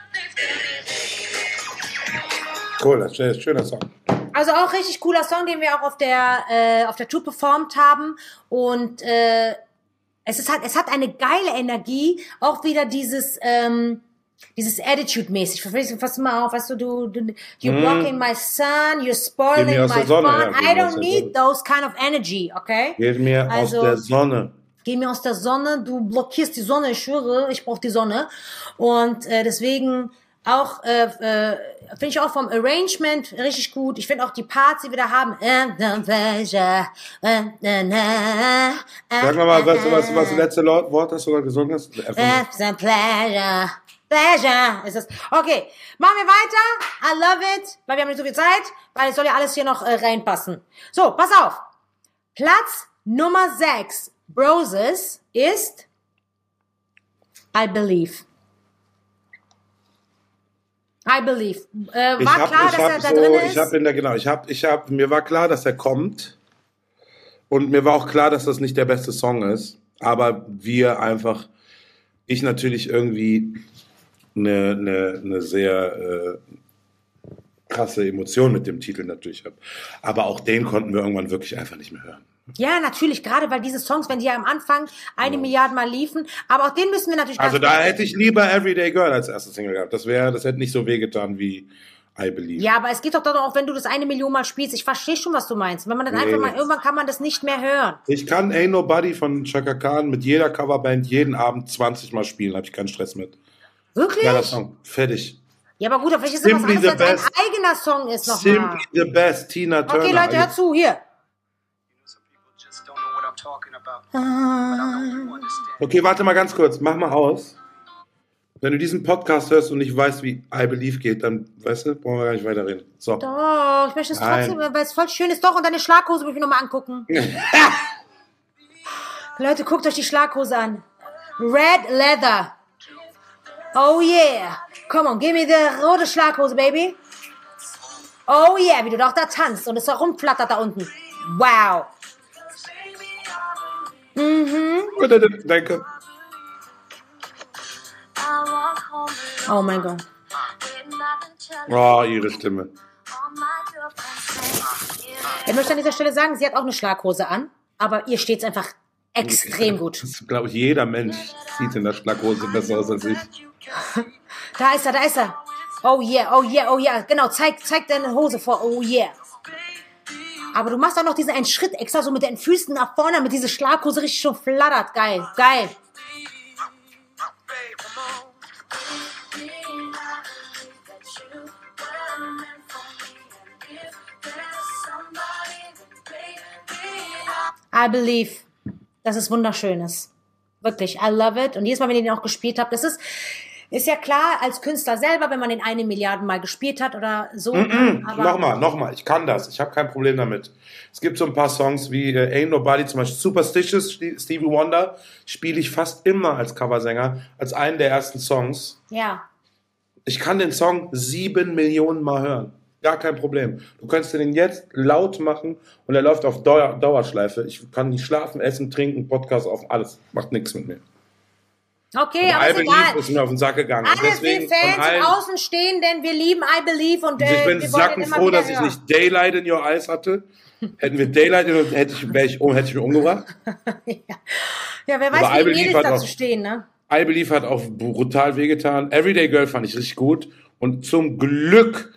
things Cool, das ist ein schöner Song. Also auch richtig cooler Song, den wir auch auf der äh, auf der Tour performt haben und äh, es ist halt es hat eine geile Energie, auch wieder dieses ähm, dieses Attitude-mäßig. Fass mal auf, weißt du, du, du you're blocking my sun, you're spoiling Geh mir aus my der Sonne, fun. ja, geh I mir aus don't der need Sonne. those kind of energy, okay? Geht mir Also- aus der Sonne. Geh mir aus der Sonne, du blockierst die Sonne, ich schwöre, ich brauche die Sonne. Und äh, deswegen auch, äh, äh, finde ich auch vom Arrangement richtig gut. Ich finde auch die Parts, die wir da haben. Sag mal, was, was, was das letzte Wort, was du gerade gesungen hast? It's a pleasure. Pleasure ist es. Okay, machen wir weiter. I love it, weil wir haben nicht so viel Zeit, weil es soll ja alles hier noch äh, reinpassen. So, pass auf. Platz Nummer sechs, Broses, ist I Believe. I Believe. Äh, war Ich hab, klar, ich dass hab er da so, drin ich ist? habe in der genau, ich habe, ich habe, mir war klar, dass er kommt und mir war auch klar, dass das nicht der beste Song ist, aber wir einfach, ich natürlich irgendwie eine, eine, eine sehr äh, krasse Emotion mit dem Titel natürlich habe, aber auch den konnten wir irgendwann wirklich einfach nicht mehr hören. Ja, natürlich, gerade weil diese Songs, wenn die ja am Anfang eine Milliarde Mal liefen, aber auch den müssen wir natürlich Also ganz da hätte ich lieber Everyday Girl als erste Single gehabt. Das wäre, das hätte nicht so wehgetan wie I Believe. Ja, aber es geht doch dann auch, wenn du das eine Million Mal spielst. Ich verstehe schon, was du meinst. Wenn man das Nee. einfach mal, irgendwann kann man das nicht mehr hören. Ich kann Ain't Nobody von Chaka Khan mit jeder Coverband jeden Abend zwanzig Mal spielen, habe ich keinen Stress mit. Wirklich? Ja, das Song, fertig. Ja, aber gut, aber vielleicht ist es was Simply anderes, the als ein best. eigener Song ist nochmal. Simply the best, Tina Turner. Okay, Leute, hört zu, hier. Some people just don't know what I'm talking about. But I know you understand. Okay, warte mal ganz kurz, mach mal aus. Wenn du diesen Podcast hörst und nicht weißt, wie I Believe geht, dann, weißt du, brauchen wir gar nicht weiterreden. So. Doch, ich möchte es Nein. trotzdem, weil es voll schön ist. Doch, und deine Schlaghose will ich mir nochmal angucken. Leute, guckt euch die Schlaghose an. Red Leather. Oh yeah. Come on, give me the rote Schlaghose, baby. Oh yeah, wie du doch da tanzt und es da rumflattert da unten. Wow. Danke. Oh mein Gott. Oh, ihre Stimme. Ich möchte an dieser Stelle sagen, sie hat auch eine Schlaghose an, aber ihr steht's einfach extrem gut. Das ist, glaube ich, jeder Mensch sieht in der Schlaghose besser aus als ich. Da ist er, da ist er. Oh yeah, oh yeah, oh yeah. Genau, zeig, zeig deine Hose vor. Oh yeah. Aber du machst auch noch diesen einen Schritt extra so mit den Füßen nach vorne, damit diese Schlaghose richtig schon flattert. Geil, geil. I Believe. Das ist wunderschönes. Wirklich, I love it. Und jedes Mal, wenn ihr den auch gespielt habt, das ist, ist ja klar, als Künstler selber, wenn man den eine Milliarde Mal gespielt hat oder so. aber Nochmal, nochmal, ich kann das. Ich habe kein Problem damit. Es gibt so ein paar Songs wie äh, Ain't Nobody, zum Beispiel Superstitious, Stevie Wonder, spiele ich fast immer als Coversänger, als einen der ersten Songs. Ja. Ich kann den Song sieben Millionen Mal hören. Gar kein Problem. Du kannst den jetzt laut machen und er läuft auf Dauer, Dauerschleife. Ich kann nicht schlafen, essen, trinken, Podcast auf, alles. Macht nichts mit mir. Okay, Und aber I ist Believe egal. ist mir auf den Sack gegangen. Und Alle deswegen wir Fans von allen, und außen stehen, denn wir lieben I Believe und äh, ich bin wir wollen ihn immer sackenfroh, wieder dass ich hören. nicht Daylight in Your Eyes hatte. Hätten wir Daylight in Your Eyes, hätte ich, wäre ich, oh, hätte ich mich umgebracht. Ja, wer Aber I weiß, wie Believe Mädels hat dazu auch- stehen, ne? I Believe hat auch brutal wehgetan. Everyday Girl fand ich richtig gut. Und zum Glück,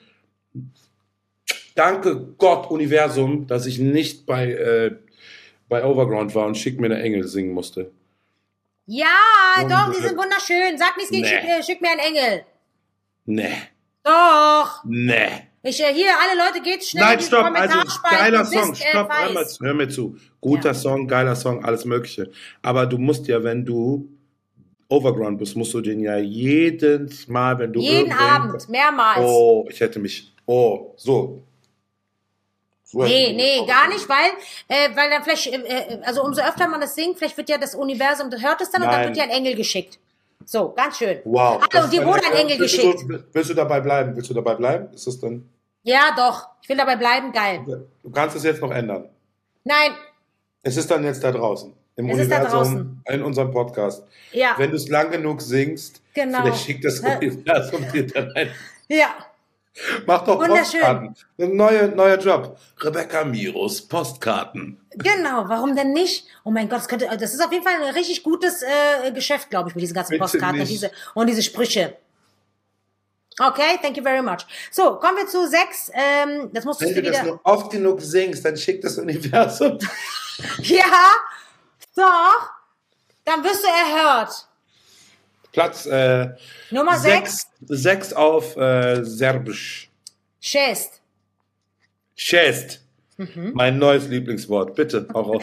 danke Gott, Universum, dass ich nicht bei, äh, bei Overground war und Schick mir der Engel singen musste. Ja, Und, doch, die äh, sind wunderschön. Sag nichts gegen nee. schick, äh, schick mir einen Engel. Nee, Doch. nee. Ich, äh, hier, alle Leute, geht schnell Nein, in die stopp, also Kommentarspalte. geiler Du bist, Song, äh, stopp, hör, mal, weiß. hör mir zu. Guter Ja. Song, geiler Song, alles Mögliche. Aber du musst ja, wenn du Overground bist, musst du den ja jedes Mal, wenn du Jeden irgendwen- Abend, mehrmals. Oh, ich hätte mich, oh, so. so hätte Nee, ich nee, mich- gar nicht, weil, äh, weil dann vielleicht, äh, äh, also umso öfter man das singt, vielleicht wird ja das Universum, das hört es dann und dann Nein. wird ja ein Engel geschickt. So, ganz schön. Wow. Hallo, das und dir ist wurde dann- ein Engel willst geschickt. Du, willst du dabei bleiben? Willst du dabei bleiben? Ist das dann, Ja, doch. Ich will dabei bleiben, geil. du kannst es jetzt noch ändern. Nein, Es ist dann jetzt da draußen. Im Es ist da Universum, in unserem Podcast. ja, Wenn du es lang genug singst, Genau. vielleicht schickt das Hä? Universum dir dann ein. ja. Mach doch Wunderschön. Postkarten. Ein neuer, neuer Job. Rebecca Miros Postkarten. Genau, warum denn nicht? Oh mein Gott, das könnte, das ist auf jeden Fall ein richtig gutes äh, Geschäft, glaube ich, mit diesen ganzen Bitte Postkarten und nicht. diese, und diese Sprüche. Okay, thank you very much. So, kommen wir zu sechs. Ähm, das musst du Wenn du wieder. das nur oft genug singst, dann schickt das Universum. Ja, doch. Dann wirst du erhört. Platz äh, Nummer sechs. sechs, sechs auf äh, Serbisch. Chest. Chest. Mhm. Mein neues Lieblingswort. Bitte, auch auf.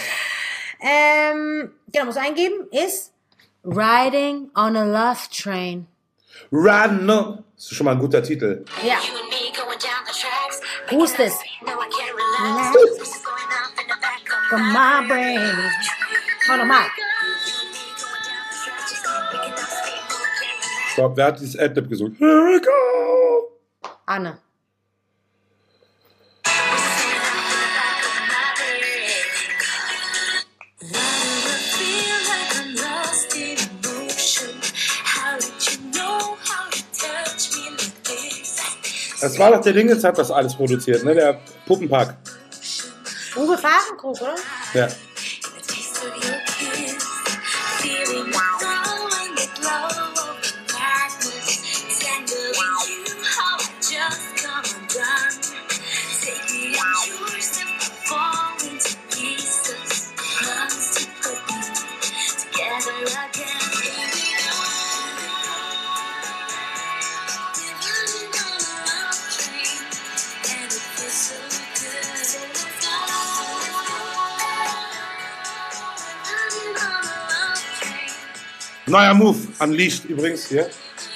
Ähm, genau, muss eingeben, ist Riding on a Love Train. Run, no. Das ist schon mal ein guter Titel. Ja. Who's this? From my brain. Oh, nochmal. So, wer hat dieses Adlib gesungen? Here we go. Anne. Das war doch der Dingens, hat das alles produziert, ne? Der Puppenpark. Uwe Fahrenkrug, oder? Ja. Neuer Move, Unleashed übrigens hier.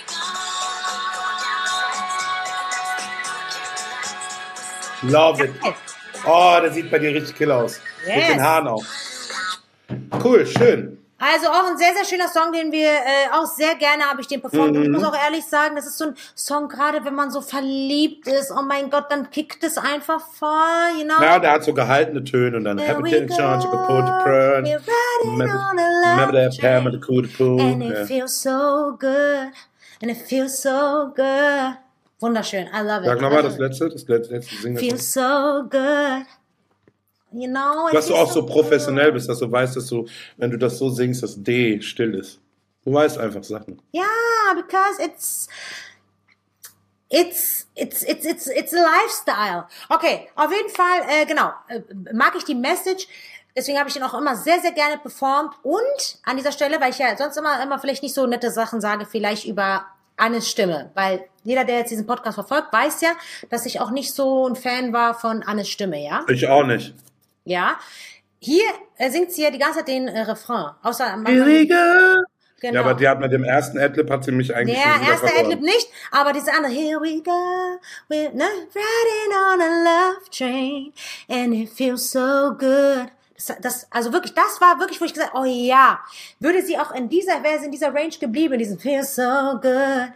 Love it. Oh, der sieht bei dir richtig killer aus. Yes. Mit den Haaren auch. Cool, schön. Also auch ein sehr, sehr schöner Song, den wir äh, auch sehr gerne, habe ich den performt. Und ich muss auch ehrlich sagen, das ist so ein Song, gerade wenn man so verliebt ist, oh mein Gott, dann kickt es einfach voll, you know? Ja, der hat so gehaltene Töne und dann Here Happy we Day go, Charge, Kapotte Prön. we're riding on a Remember love that Pam mit der Kuh, and it ja. feels so good, and it feels so good. Wunderschön, I love it. Sag nochmal I das love letzte, das letzte, letzte Singen. it. Feels so good, you know? it Dass du feels auch so good. professionell bist, dass du weißt, dass du, wenn du das so singst, dass D still ist. Du weißt einfach Sachen. Yeah, because it's it's it's it's it's it's a lifestyle. Okay, auf jeden Fall, äh, genau, äh, mag ich die Message. Deswegen habe ich den auch immer sehr, sehr gerne performt. Und an dieser Stelle, weil ich ja sonst immer immer vielleicht nicht so nette Sachen sage, vielleicht über Annes Stimme. Weil jeder, der jetzt diesen Podcast verfolgt, weiß ja, dass ich auch nicht so ein Fan war von Annes Stimme, ja? Ich auch nicht. Ja. Hier äh, singt sie ja die ganze Zeit den äh, Refrain. Außer am Here we go. Genau. Ja, aber die hat mit dem ersten Adlib hat sie mich eigentlich schon Ja, wieder erster verloren. Adlib nicht, aber diese andere, here we go, we're ne, riding on a love train, and it feels so good. Das, das, also wirklich, das war wirklich, wo ich gesagt, oh ja, würde sie auch in dieser, wäre sie in dieser Range geblieben, in diesem feels so good.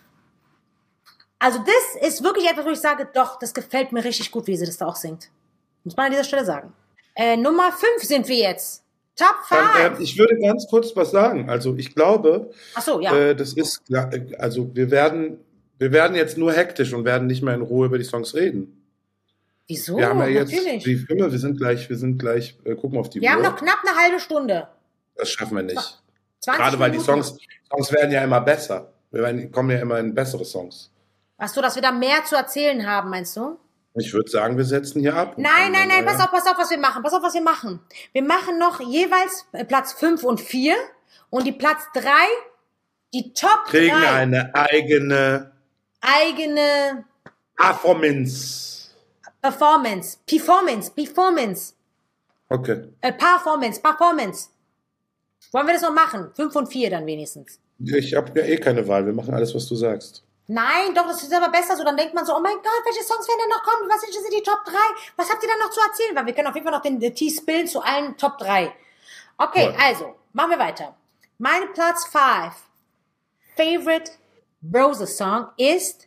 Also das ist wirklich etwas, wo ich sage, doch, das gefällt mir richtig gut, wie sie das da auch singt. Muss man an dieser Stelle sagen. Äh, Nummer fünf sind wir jetzt. Top Dann, five. äh, ich würde ganz kurz was sagen. Also ich glaube, Ach so, ja. äh, das ist, klar, äh, also wir werden, wir werden jetzt nur hektisch und werden nicht mehr in Ruhe über die Songs reden. Wieso? Wir haben ja jetzt, Natürlich. wie immer, wir sind gleich, wir sind gleich, äh, gucken auf die Wir Uhr. haben noch knapp eine halbe Stunde. Das schaffen wir nicht. zwanzig Gerade weil die Minuten. Songs, Songs werden ja immer besser. Wir werden, kommen ja immer in bessere Songs. Ach so, dass wir da mehr zu erzählen haben, meinst du? Ich würde sagen, wir setzen hier ab. Nein, nein, nein, pass Ja. auf, pass auf, was wir machen. Pass auf, was wir machen. Wir machen noch jeweils äh, Platz fünf und vier und die Platz drei, die Top Kriegen drei eine eigene eigene Performance. Performance, Performance, Performance, Okay. äh, Performance, Performance. Wollen wir das noch machen? Fünf und vier dann wenigstens. Ich habe ja eh keine Wahl. Wir machen alles, was du sagst. Nein, doch, das ist aber besser so. Dann denkt man so, oh mein Gott, welche Songs werden denn noch kommen? Was sind die Top drei? Was habt ihr dann noch zu erzählen? Weil wir können auf jeden Fall noch den, den Tee spillen zu allen Top drei. Okay, Cool. also, machen wir weiter. Mein Platz fünf Favorite Broses Song ist,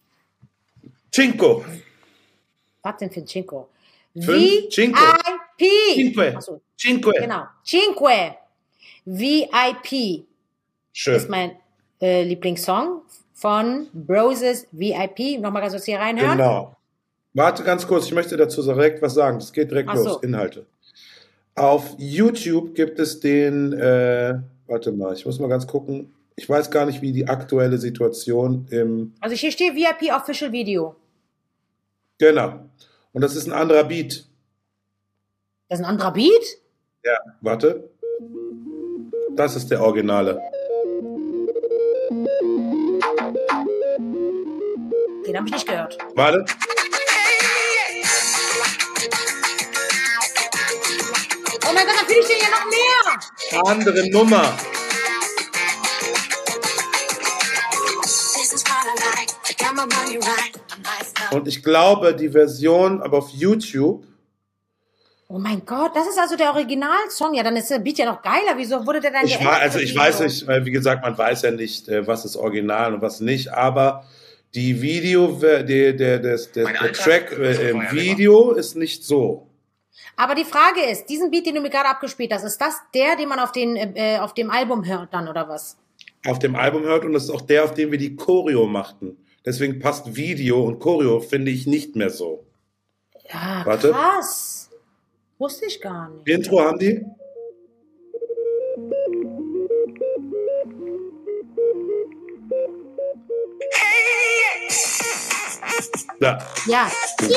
Cinco. was denn für ein Cinco? Fünf, Cinco. V I P. Cinque. Achso, Cinque. genau. Cinque. V I P ist Schön. mein äh, Lieblingssong von Broses V I P. Nochmal ganz kurz hier reinhören. Genau. Warte ganz kurz, ich möchte dazu direkt was sagen. Das geht direkt Ach los, so. Inhalte. Auf YouTube gibt es den, äh, warte mal, ich muss mal ganz gucken. Ich weiß gar nicht, wie die aktuelle Situation im, Also hier steht V I P Official Video. genau. Und das ist ein anderer Beat. Das ist ein anderer Beat? Ja, warte. Das ist der Originale. Den habe ich nicht gehört. Warte. Oh mein Gott, dann fühle ich den ja noch mehr. Andere Nummer. Und ich glaube, die Version, aber auf YouTube. Oh mein Gott, das ist also der Originalsong. Ja, dann ist der Beat ja noch geiler. Wieso wurde der dann Ich geändert? war, also ich Video? weiß nicht, weil, wie gesagt, man weiß ja nicht, äh, was ist original und was nicht, aber die Video, der, der, der, der, der Track äh, im Video ist nicht so. Aber die Frage ist, diesen Beat, den du mir gerade abgespielt hast, ist das der, den man auf, den, äh, auf dem Album hört dann, oder was? Auf dem Album hört und das ist auch der, auf dem wir die Choreo machten. Deswegen passt Video und Choreo, finde ich, nicht mehr so. Ja, Warte. krass. Wusste ich gar nicht. Intro haben die? Ja. Ja.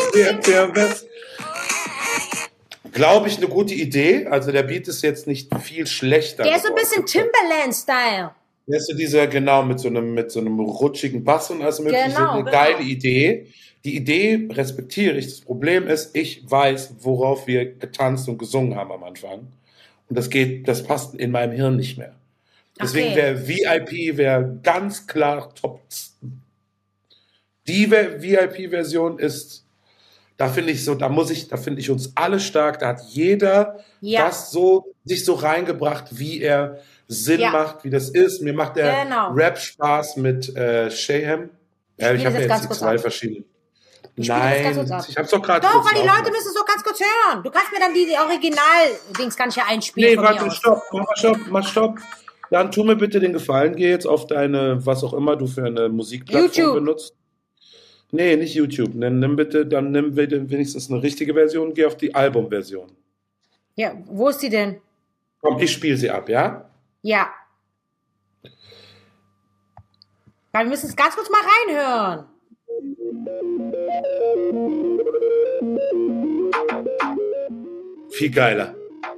Glaube ich, eine gute Idee. Also der Beat ist jetzt nicht viel schlechter. Der ist so ein geworden. bisschen Timberland-Style. Der ist so dieser, genau, mit so einem, mit so einem rutschigen Bass und alles mögliche. Genau, Eine genau. geile Idee. Die Idee respektiere ich. Das Problem ist, ich weiß, worauf wir getanzt und gesungen haben am Anfang. Und das geht, das passt in meinem Hirn nicht mehr. Deswegen Okay. wäre V I P wäre ganz klar top. Die V I P-Version ist, da finde ich so, da muss ich, da finde ich uns alle stark. Da hat jeder Ja. das so, sich so reingebracht, wie er Sinn Ja. macht, wie das ist. Mir macht der Genau. Rap Spaß mit äh, Shayham. Ja, ich spiele habe das ja ganz jetzt die kurz zwei ab. verschiedene. Ich spiele das ganz Nein, kurz ab. ich hab's doch gerade Doch, kurz weil die laufen Leute lassen. müssen es doch ganz kurz hören. Du kannst mir dann die, die Original-Dings kann ich ja einspielen Nee, von mir warte, aus. stopp, mach mal stopp, mach stopp. Dann tu mir bitte den Gefallen, geh jetzt auf deine, was auch immer du für eine Musikplattform YouTube. benutzt. Nee, nicht YouTube. Nimm, nimm bitte, dann nimm bitte wenigstens eine richtige Version, geh auf die Albumversion. Ja, wo ist die denn? Komm, ich spiele sie ab, ja? Ja. Weil wir müssen es ganz kurz mal reinhören. Viel geiler.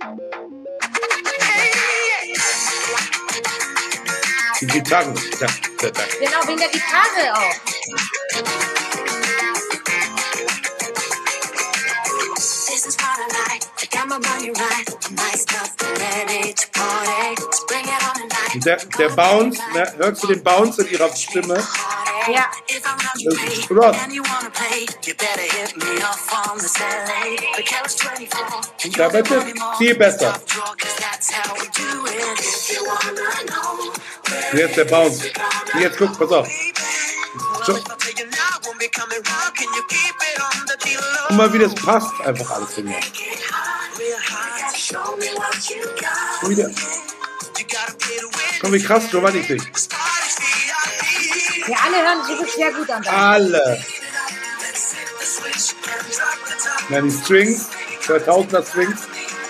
Die Gitarren. Ja, ja, ja. Genau, wegen der Gitarre auch. This is what I like. I got my money right. My stuff ready to party. Let's bring it on tonight. Und der, der Bounce, ne, hörst du den Bounce in ihrer Stimme? Ja. If I'm not Das your ist pay krass. and you wanna play, you better hit me up on the Saturday. The couch twenty-four. And Da you're the bitte money more. viel besser. Tough draw, 'cause that's how we do it. If you wanna know Und jetzt der Bounce. Und jetzt guck, pass auf. So. Guck mal, wie das passt einfach alles zu mir. Und wieder. Komm, wie krass Giovanni klingt. Ja, alle hören sich wirklich sehr gut an. Alle. Ja, die Strings, zweitausender Strings.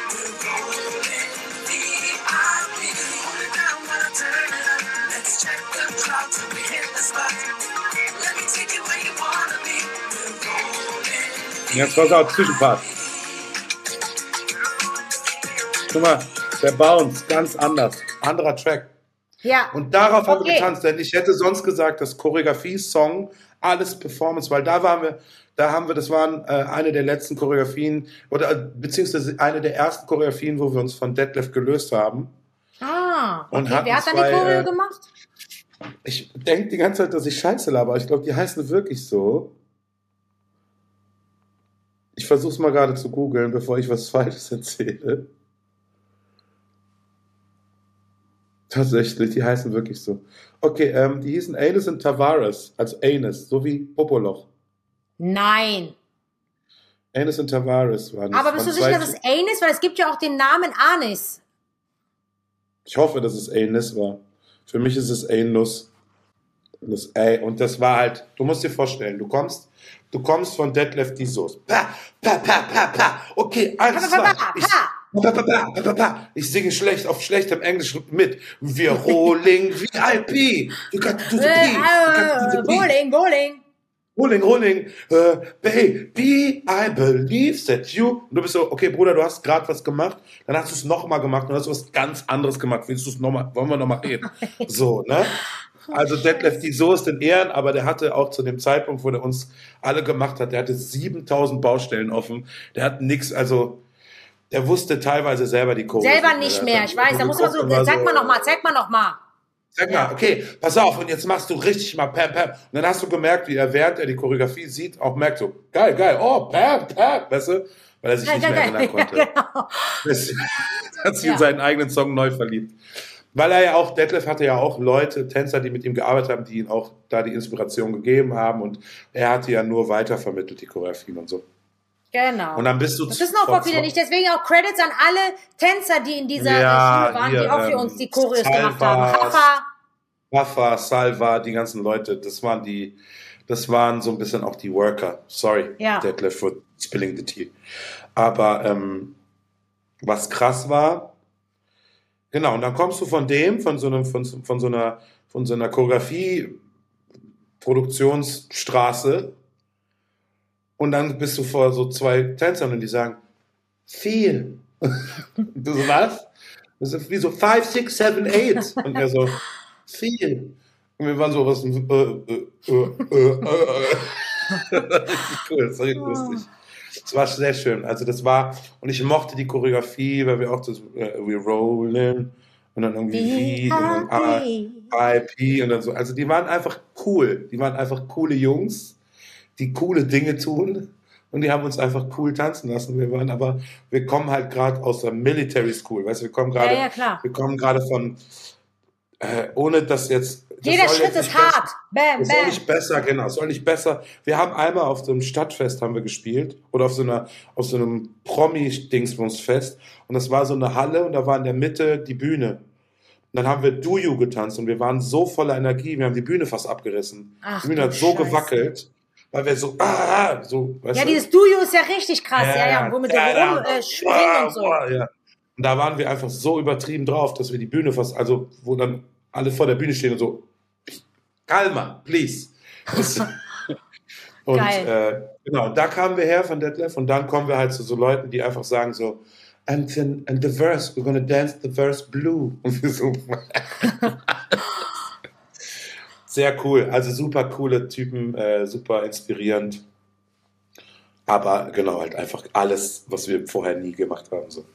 Jetzt pass auf, Zwischenpart. Guck mal, der Bounce, ganz anders. Anderer Track. Ja. Und darauf haben wir Okay. getanzt, denn ich hätte sonst gesagt, das Choreografie, Song, alles Performance, weil da waren wir, da haben wir, das waren äh, eine der letzten Choreografien, oder äh, beziehungsweise eine der ersten Choreografien, wo wir uns von Detlef gelöst haben. Ah, Und okay. hatten Wer hat dann zwei, die Choreo äh, gemacht? Ich denke die ganze Zeit, dass ich Scheiße laber, aber ich glaube, die heißen wirklich so. Ich versuche es mal gerade zu googeln, bevor ich was Falsches erzähle. Tatsächlich, die heißen wirklich so. Okay, ähm, die hießen Anus und Tavares, also Anus, so wie Popoloch. Nein. Anus und Tavares waren Aber bist du waren sicher, zwei- dass es Anis? Weil es gibt ja auch den Namen Anis. Ich hoffe, dass es Anus war. Für mich ist es Anus. Das A. Und das war halt, du musst dir vorstellen, du kommst, du kommst von Detlef die Soße. Pa, pa, pa, pa, pa. Okay, eins, Pa, zwei. pa, pa, Ich, pa. pa, pa, pa, pa, pa, pa. Ich singe schlecht auf schlechtem Englisch mit. Wir rolling V I P. You got to do the Äh, beat. You got to do äh, the beat. Bowling, Bowling. Rolling, rolling, uh, baby, I believe that you. Und du bist so, okay, Bruder, du hast gerade was gemacht, dann hast du es nochmal gemacht und hast du was ganz anderes gemacht. Willst du es nochmal, wollen wir nochmal reden? So, ne? Also Detlef die Soße in Ehren, aber der hatte auch zu dem Zeitpunkt, wo der uns alle gemacht hat, der hatte siebentausend Baustellen offen. Der hat nix, also der wusste teilweise selber die Choreo. Selber nicht mehr, ich weiß. Da muss man so, sag mal noch mal, zeig mal noch mal. Sag mal, Ja. okay, pass auf, und jetzt machst du richtig mal Pam, Pam. Und dann hast du gemerkt, wie er, während er die Choreografie sieht, auch merkt so, geil, geil, oh, Pam, Pam, weißt du? Weil er sich Geil, nicht geil, mehr geil. erinnern konnte. Ja, genau. Das hat sich Ja. in seinen eigenen Song neu verliebt. Weil er ja auch, Detlef hatte ja auch Leute, Tänzer, die mit ihm gearbeitet haben, die ihn auch da die Inspiration gegeben haben und er hatte ja nur weitervermittelt, die Choreografien und so. Genau. Und dann bist du... Das wissen auch voll viele nicht. Deswegen auch Credits an alle Tänzer, die in dieser Ja, äh, Schule waren, hier, die auch für ähm, uns die Choreos gemacht Salva, haben. Rafa. Rafa, Salva, die ganzen Leute, das waren die, das waren so ein bisschen auch die Worker. Sorry, Ja. Detlef, for spilling the tea. Aber ähm, was krass war, genau, und dann kommst du von dem, von so einem, von, von so einer, von so einer Choreografie-Produktionsstraße und dann bist du vor so zwei Tänzern und die sagen, viel. Du so, was? Das ist wie so five, six, seven, eight. Und er so, viel. Und wir waren so, was, äh, äh, äh, äh, äh. Cool, das war richtig lustig. Es war sehr schön. Also das war, und ich mochte die Choreografie, weil wir auch das, äh, we rollen und dann irgendwie V und dann I P und dann so. Also die waren einfach cool. Die waren einfach coole Jungs, die coole Dinge tun. Und die haben uns einfach cool tanzen lassen. Wir waren aber, wir kommen halt gerade aus der Military School, weißt du, wir kommen gerade, Ja, ja, klar. wir kommen gerade von, äh, ohne dass jetzt, das Jeder soll Schritt jetzt ist nicht besser- hart. Bam, es soll bam. nicht besser, genau, es soll nicht besser. Wir haben einmal auf so einem Stadtfest haben wir gespielt oder auf so einer, auf so einem Promi-Dingsbums-Fest und das war so eine Halle und da war in der Mitte die Bühne. Und dann haben wir Do You getanzt und wir waren so voller Energie, wir haben die Bühne fast abgerissen. Ach die Bühne du hat so Scheiße. gewackelt, weil wir so, ah, so, weißt Ja, du? dieses Duo ist ja richtig krass. Ja, ja, wo mit dem ja, rum äh, springen ah, und so. ah, ja. Und da waren wir einfach so übertrieben drauf, dass wir die Bühne fast, also wo dann alle vor der Bühne stehen und so, Kalma, please. Das, und Geil. äh, genau, da kamen wir her von Detlef und dann kommen wir halt zu so Leuten, die einfach sagen so, and, then, and the verse, we're gonna dance the verse blue. Und wir so, sehr cool, also super coole Typen, äh, super inspirierend. Aber genau, halt einfach alles, was wir vorher nie gemacht haben. So.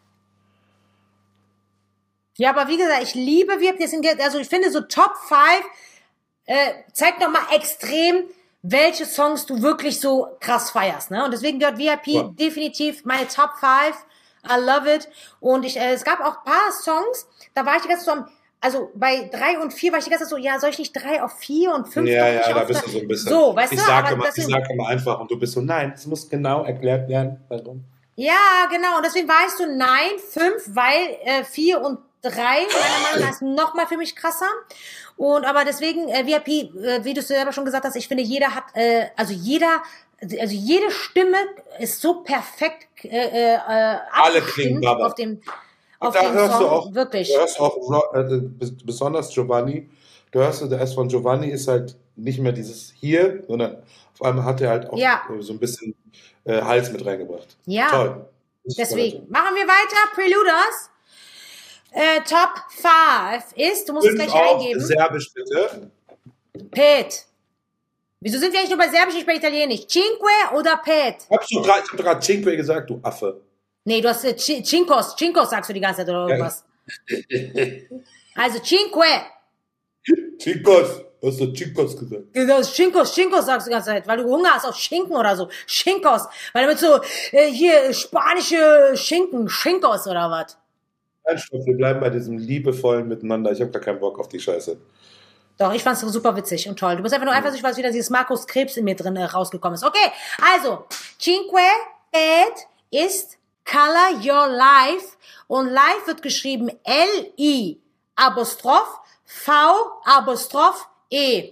Ja, aber wie gesagt, ich liebe Viap. Das sind jetzt- Also ich finde so Top five äh, zeigt nochmal extrem, welche Songs du wirklich so krass feierst. Ne? Und deswegen gehört V I P Ja. definitiv meine Top five. I love it. Und ich, äh, es gab auch ein paar Songs, da war ich die ganze Zeit so am, also bei drei und vier war ich die ganze Zeit so, ja, soll ich nicht drei auf vier und fünf Ja, doch ja, nicht da auf bist drei? du so ein bisschen. So, weißt ich du, sage aber immer, das ich sind- sage immer einfach und du bist so, nein, es muss genau erklärt werden, warum. Ja, genau. Und deswegen war ich so, nein, fünf, weil äh, vier und drei, meiner Meinung nach, ist noch mal für mich krasser. Und aber deswegen, äh, V I P, äh, wie du selber schon gesagt hast, ich finde, jeder hat, äh, also jeder, also jede Stimme ist so perfekt äh, äh, Alle klingen abgestimmt Baba. auf dem, auf da dem hörst Song. du auch, Wirklich. du hörst auch Ro- äh, bes- besonders Giovanni, du hörst, der S von Giovanni ist halt nicht mehr dieses hier, sondern auf einmal hat er halt auch Ja. äh, so ein bisschen äh, Hals mit reingebracht. Ja. Toll. Das ist Deswegen. Machen wir weiter. Preluders. Äh, Top five ist, du musst es Fünf gleich auf eingeben. Serbisch bitte. Pet. Wieso sind wir eigentlich nur bei Serbisch, nicht bei Italienisch? Cinque oder Pet? Habst du gerade, ich hab gerade Cinque gesagt, du Affe. Nee, du hast äh, Ci- Cincos. Cincos sagst du die ganze Zeit oder irgendwas. Also Cinque. Chicos, hast du Chicos gesagt? Du hast Cincos, Cincos sagst du die ganze Zeit, weil du Hunger hast auf Schinken oder so. Schinkos. Weil damit so, äh, hier, spanische Schinken, Schinkos oder was. Nein, stopp, wir bleiben bei diesem liebevollen Miteinander. Ich habe gar keinen Bock auf die Scheiße. Doch, ich fand's super witzig und toll. Du bist einfach nur eifersüchtig, weil wieder dieses Markus Krebs in mir drin äh, rausgekommen ist. Okay, also, Cinque Pet ist Color Your Life und Life wird geschrieben L I Apostroph V Apostroph E.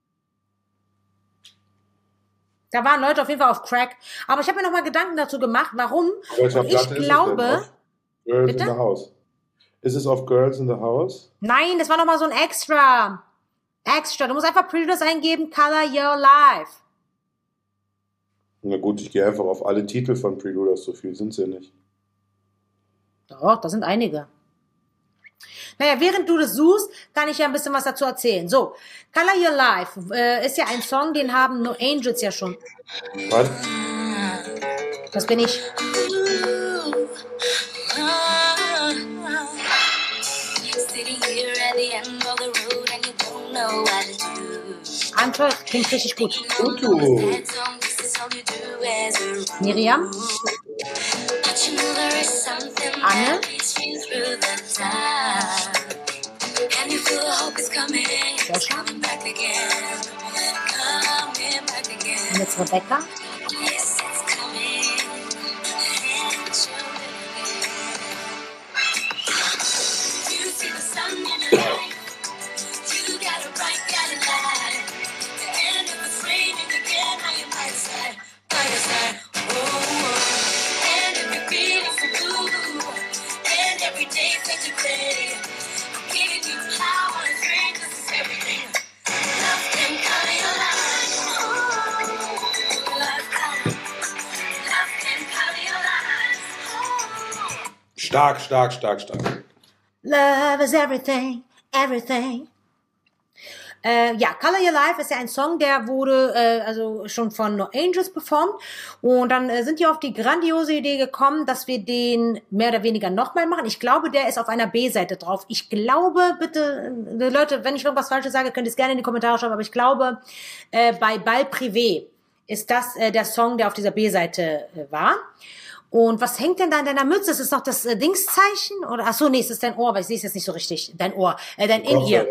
Da waren Leute auf jeden Fall auf Crack. Aber ich habe mir nochmal Gedanken dazu gemacht, warum. Welcher Und ich Platte ist es denn? glaube, Auf Girls Bitte? in the House. Ist es auf Girls in the House? nein, das war nochmal so ein Extra. Extra. Du musst einfach Preluders eingeben, Color Your Life. Na gut, ich gehe einfach auf alle Titel von Preluders, so viel sind sie nicht. Doch, da sind einige. Naja, während du das suchst, kann ich ja ein bisschen was dazu erzählen. So, Color Your Life äh, ist ja ein Song, den haben No Angels ja schon. Was? Das bin ich. Sitting here at the end of the Anfang klingt richtig gut. Utu. Miriam? Anne? Sascha? Und jetzt Rebecca? Stark, stark, stark, stark. Love is everything, everything. Äh, ja, Color Your Life ist ja ein Song, der wurde äh, also schon von No Angels performt und dann äh, sind die auf die grandiose Idee gekommen, dass wir den mehr oder weniger nochmal machen. Ich glaube, der ist auf einer B-Seite drauf. Ich glaube, bitte, äh, Leute, wenn ich irgendwas Falsches sage, könnt ihr es gerne in die Kommentare schreiben, aber ich glaube, äh, bei Bal Privé ist das äh, der Song, der auf dieser B-Seite äh, war. Und was hängt denn da in deiner Mütze? Ist es noch das äh, Dingszeichen? Oder, ach so, nee, es ist dein Ohr, aber ich sehe es jetzt nicht so richtig. Dein Ohr, äh, dein In-Ear.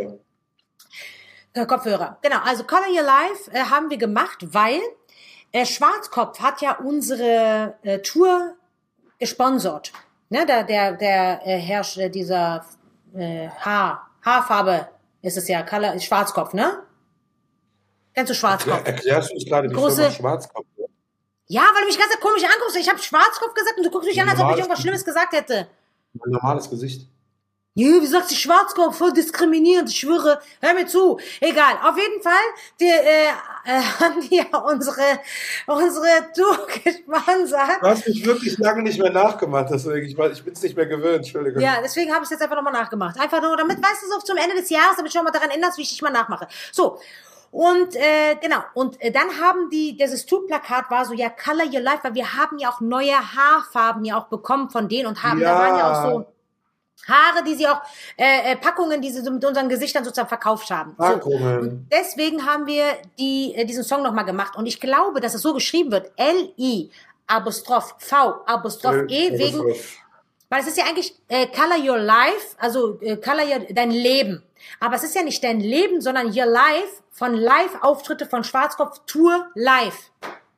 Äh, Kopfhörer. Genau, also Color Your Life äh, haben wir gemacht, weil äh, Schwarzkopf hat ja unsere äh, Tour gesponsert. Ne, der, der, der äh, Herrscht äh, dieser äh, Haar, Haarfarbe ist es ja, Color, Schwarzkopf, ne? Kennst du Schwarzkopf? Erklär, erklärst du uns gerade die Große- Firma Schwarzkopf? Ja, weil du mich ganz komisch anguckst. Ich habe Schwarzkopf gesagt und du guckst mich an, als ob ich Normales irgendwas Schlimmes gesagt hätte. Mein normales Gesicht. Ja, wie sagst du Schwarzkopf? Voll diskriminierend, ich schwöre. Hör mir zu. Egal, auf jeden Fall, die, äh, äh, haben die ja unsere, unsere Tour gesponsert. Du hast mich wirklich lange nicht mehr nachgemacht, deswegen, ich, ich bin es nicht mehr gewöhnt, Entschuldigung. Ja, deswegen habe ich es jetzt einfach nochmal nachgemacht. Einfach nur, damit, weißt du, so zum Ende des Jahres, damit ich schon mal daran erinnerst, wie ich dich mal nachmache. So. Und äh, genau, und äh, dann haben die, dieses Tourplakat war so, ja, Color Your Life, weil wir haben ja auch neue Haarfarben ja auch bekommen von denen und haben, Ja. da waren ja auch so Haare, die sie auch, äh, äh, Packungen, die sie so mit unseren Gesichtern sozusagen verkauft haben. So. Packungen. Und deswegen haben wir die, äh, diesen Song nochmal gemacht und ich glaube, dass es so geschrieben wird, L I Apostroph V Apostroph E, wegen, weil es ist ja eigentlich äh, Color Your Life, also äh, Color Your, dein Leben. Aber es ist ja nicht dein Leben, sondern Your Life von Live-Auftritte von Schwarzkopf Tour Live.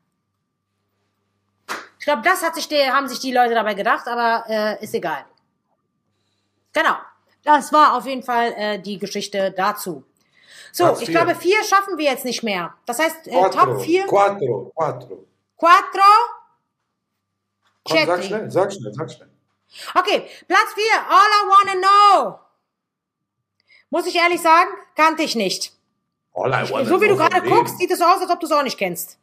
Ich glaube, das hat sich die, haben sich die Leute dabei gedacht, aber äh, ist egal. Genau. Das war auf jeden Fall äh, die Geschichte dazu. So, Platz ich vier. glaube, vier schaffen wir jetzt nicht mehr. Das heißt, äh, Quattro, Top vier. Quattro, Quattro. Quattro. Komm, sag Chetri. schnell, sag schnell, sag schnell. Okay, Platz vier, All I Wanna Know. Muss ich ehrlich sagen, kannte ich nicht. All I wanna So wie du know gerade vom guckst, Leben. sieht es so aus, als ob du es auch nicht kennst.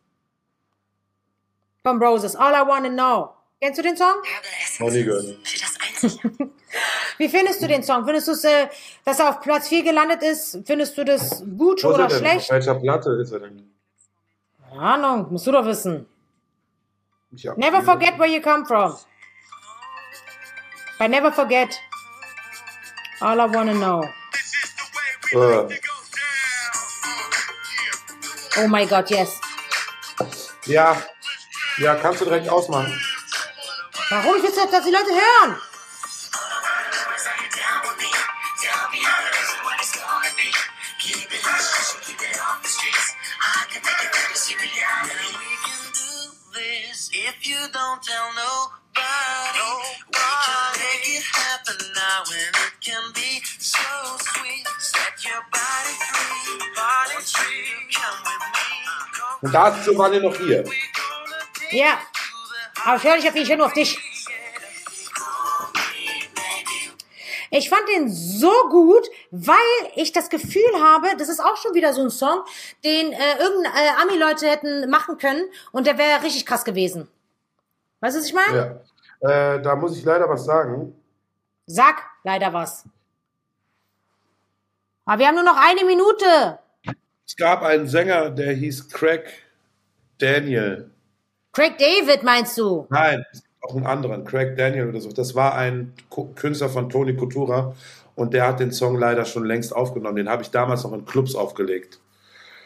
Von Roses, All I Wanna Know. Kennst du den Song? Noch nie gehört. Wie findest du den Song? Findest du es, äh, dass er auf Platz vier gelandet ist? Findest du das gut Wo ist er oder denn? schlecht? Auf welcher Platte ist er denn? Keine Ahnung, musst du doch wissen. Ich hab- Never forget where you come from. But never forget. All I Wanna Know. Äh, Oh my God, yes. ja, ja, kannst du direkt ausmachen. Warum? Ich will, dass die Leute hören. If you don't tell nobody, we can make it happen now, and it can be so sweet. Set your body free, body free. Come with me. Und da ist Giovanni noch hier. Ja. Aber ich höre nicht auf dich, ich höre nur auf dich. Ich fand den so gut, weil ich das Gefühl habe, das ist auch schon wieder so ein Song, den äh, irgendeine äh, Ami-Leute hätten machen können und der wäre richtig krass gewesen. Weißt du, was ich meine? Ja. Äh, da muss ich leider was sagen. Sag leider was. Aber wir haben nur noch eine Minute. Es gab einen Sänger, der hieß Craig Daniel. Craig David meinst du? Nein, auch einen anderen, Craig Daniel oder so. Das war ein Ku- Künstler von Tony Coutura und der hat den Song leider schon längst aufgenommen. Den habe ich damals noch in Clubs aufgelegt.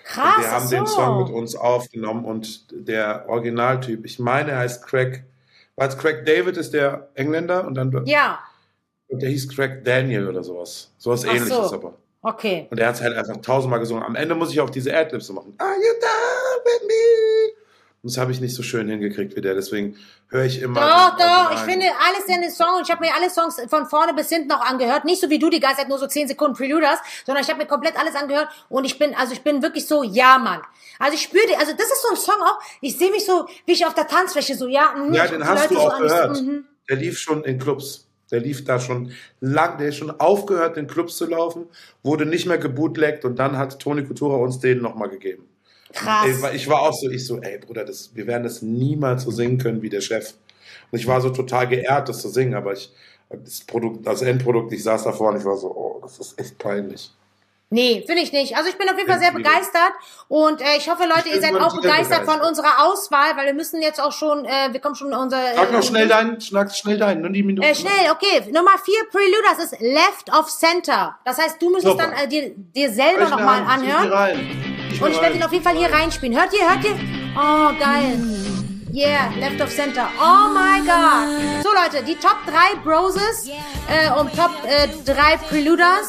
Krass, und wir haben ach den so. Song mit uns aufgenommen und der Originaltyp, ich meine, er heißt Craig, weil Craig David ist der Engländer und dann Ja, und der hieß Craig Daniel oder sowas. Sowas Ach ähnliches so. aber. okay. Und er hat es halt einfach tausendmal gesungen. Am Ende muss ich auch diese Adlibs so machen. Are you done with me? Und das habe ich nicht so schön hingekriegt wie der, deswegen höre ich immer. Doch, den doch, ich Originalen. finde alles in den Song, ich habe mir alle Songs von vorne bis hinten auch angehört, nicht so wie du die ganze Zeit nur so zehn Sekunden Prelude hast, sondern ich habe mir komplett alles angehört und ich bin, also ich bin wirklich so, ja, Mann. Also ich spüre, die- also das ist so ein Song auch, ich sehe mich so, wie ich auf der Tanzfläche so, ja, mh, Ja, ich den guck die hast Leute du so auch an, ich so, gehört. mhm. Der lief schon in Clubs. Der lief da schon lang, der ist schon aufgehört, in Clubs zu laufen, wurde nicht mehr gebootleggt und dann hat Toni Kutura uns den nochmal gegeben. Krass. Ey, weil ich war auch so, ich so, ey Bruder, das, wir werden das niemals so singen können wie der Chef. Und ich war so total geehrt, das zu singen, aber ich, das Produkt, das Endprodukt, ich saß davor und ich war so, oh, das ist echt peinlich. Nee, finde ich nicht. Also ich bin auf jeden Fall sehr Finde ich begeistert und äh, ich hoffe, Leute, Ich ihr bin seid auch sehr begeistert von begeistert. unserer Auswahl, weil wir müssen jetzt auch schon, äh, wir kommen schon in unser... Sag noch äh, schnell deinen, schnack schnell deinen, nur die Minuten. Äh, schnell, okay. Nummer vier, Prelude, das ist Left of Center. Das heißt, du müsstest Super. dann äh, dir, dir selber nochmal anhören. Und ich werde ihn auf jeden Fall hier reinspielen. Hört ihr, hört ihr? Oh, geil. Yeah, Left of Center. Oh my God. So, Leute, die Top drei Broses äh, und Top äh, drei Preludas.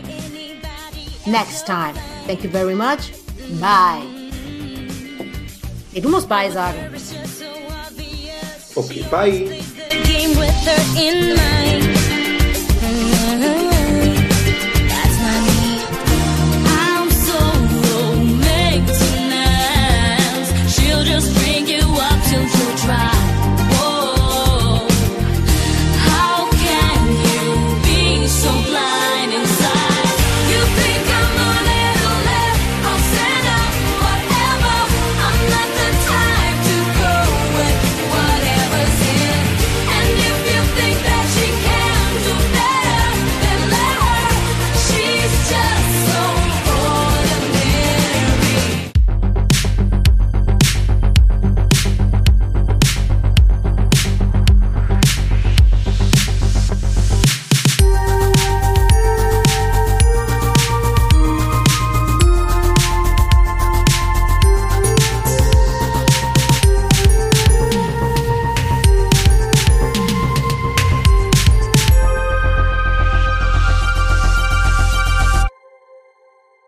Next time. Thank you very much. Bye. Nee, du musst Bye sagen. Okay, bye. The game with her in mind.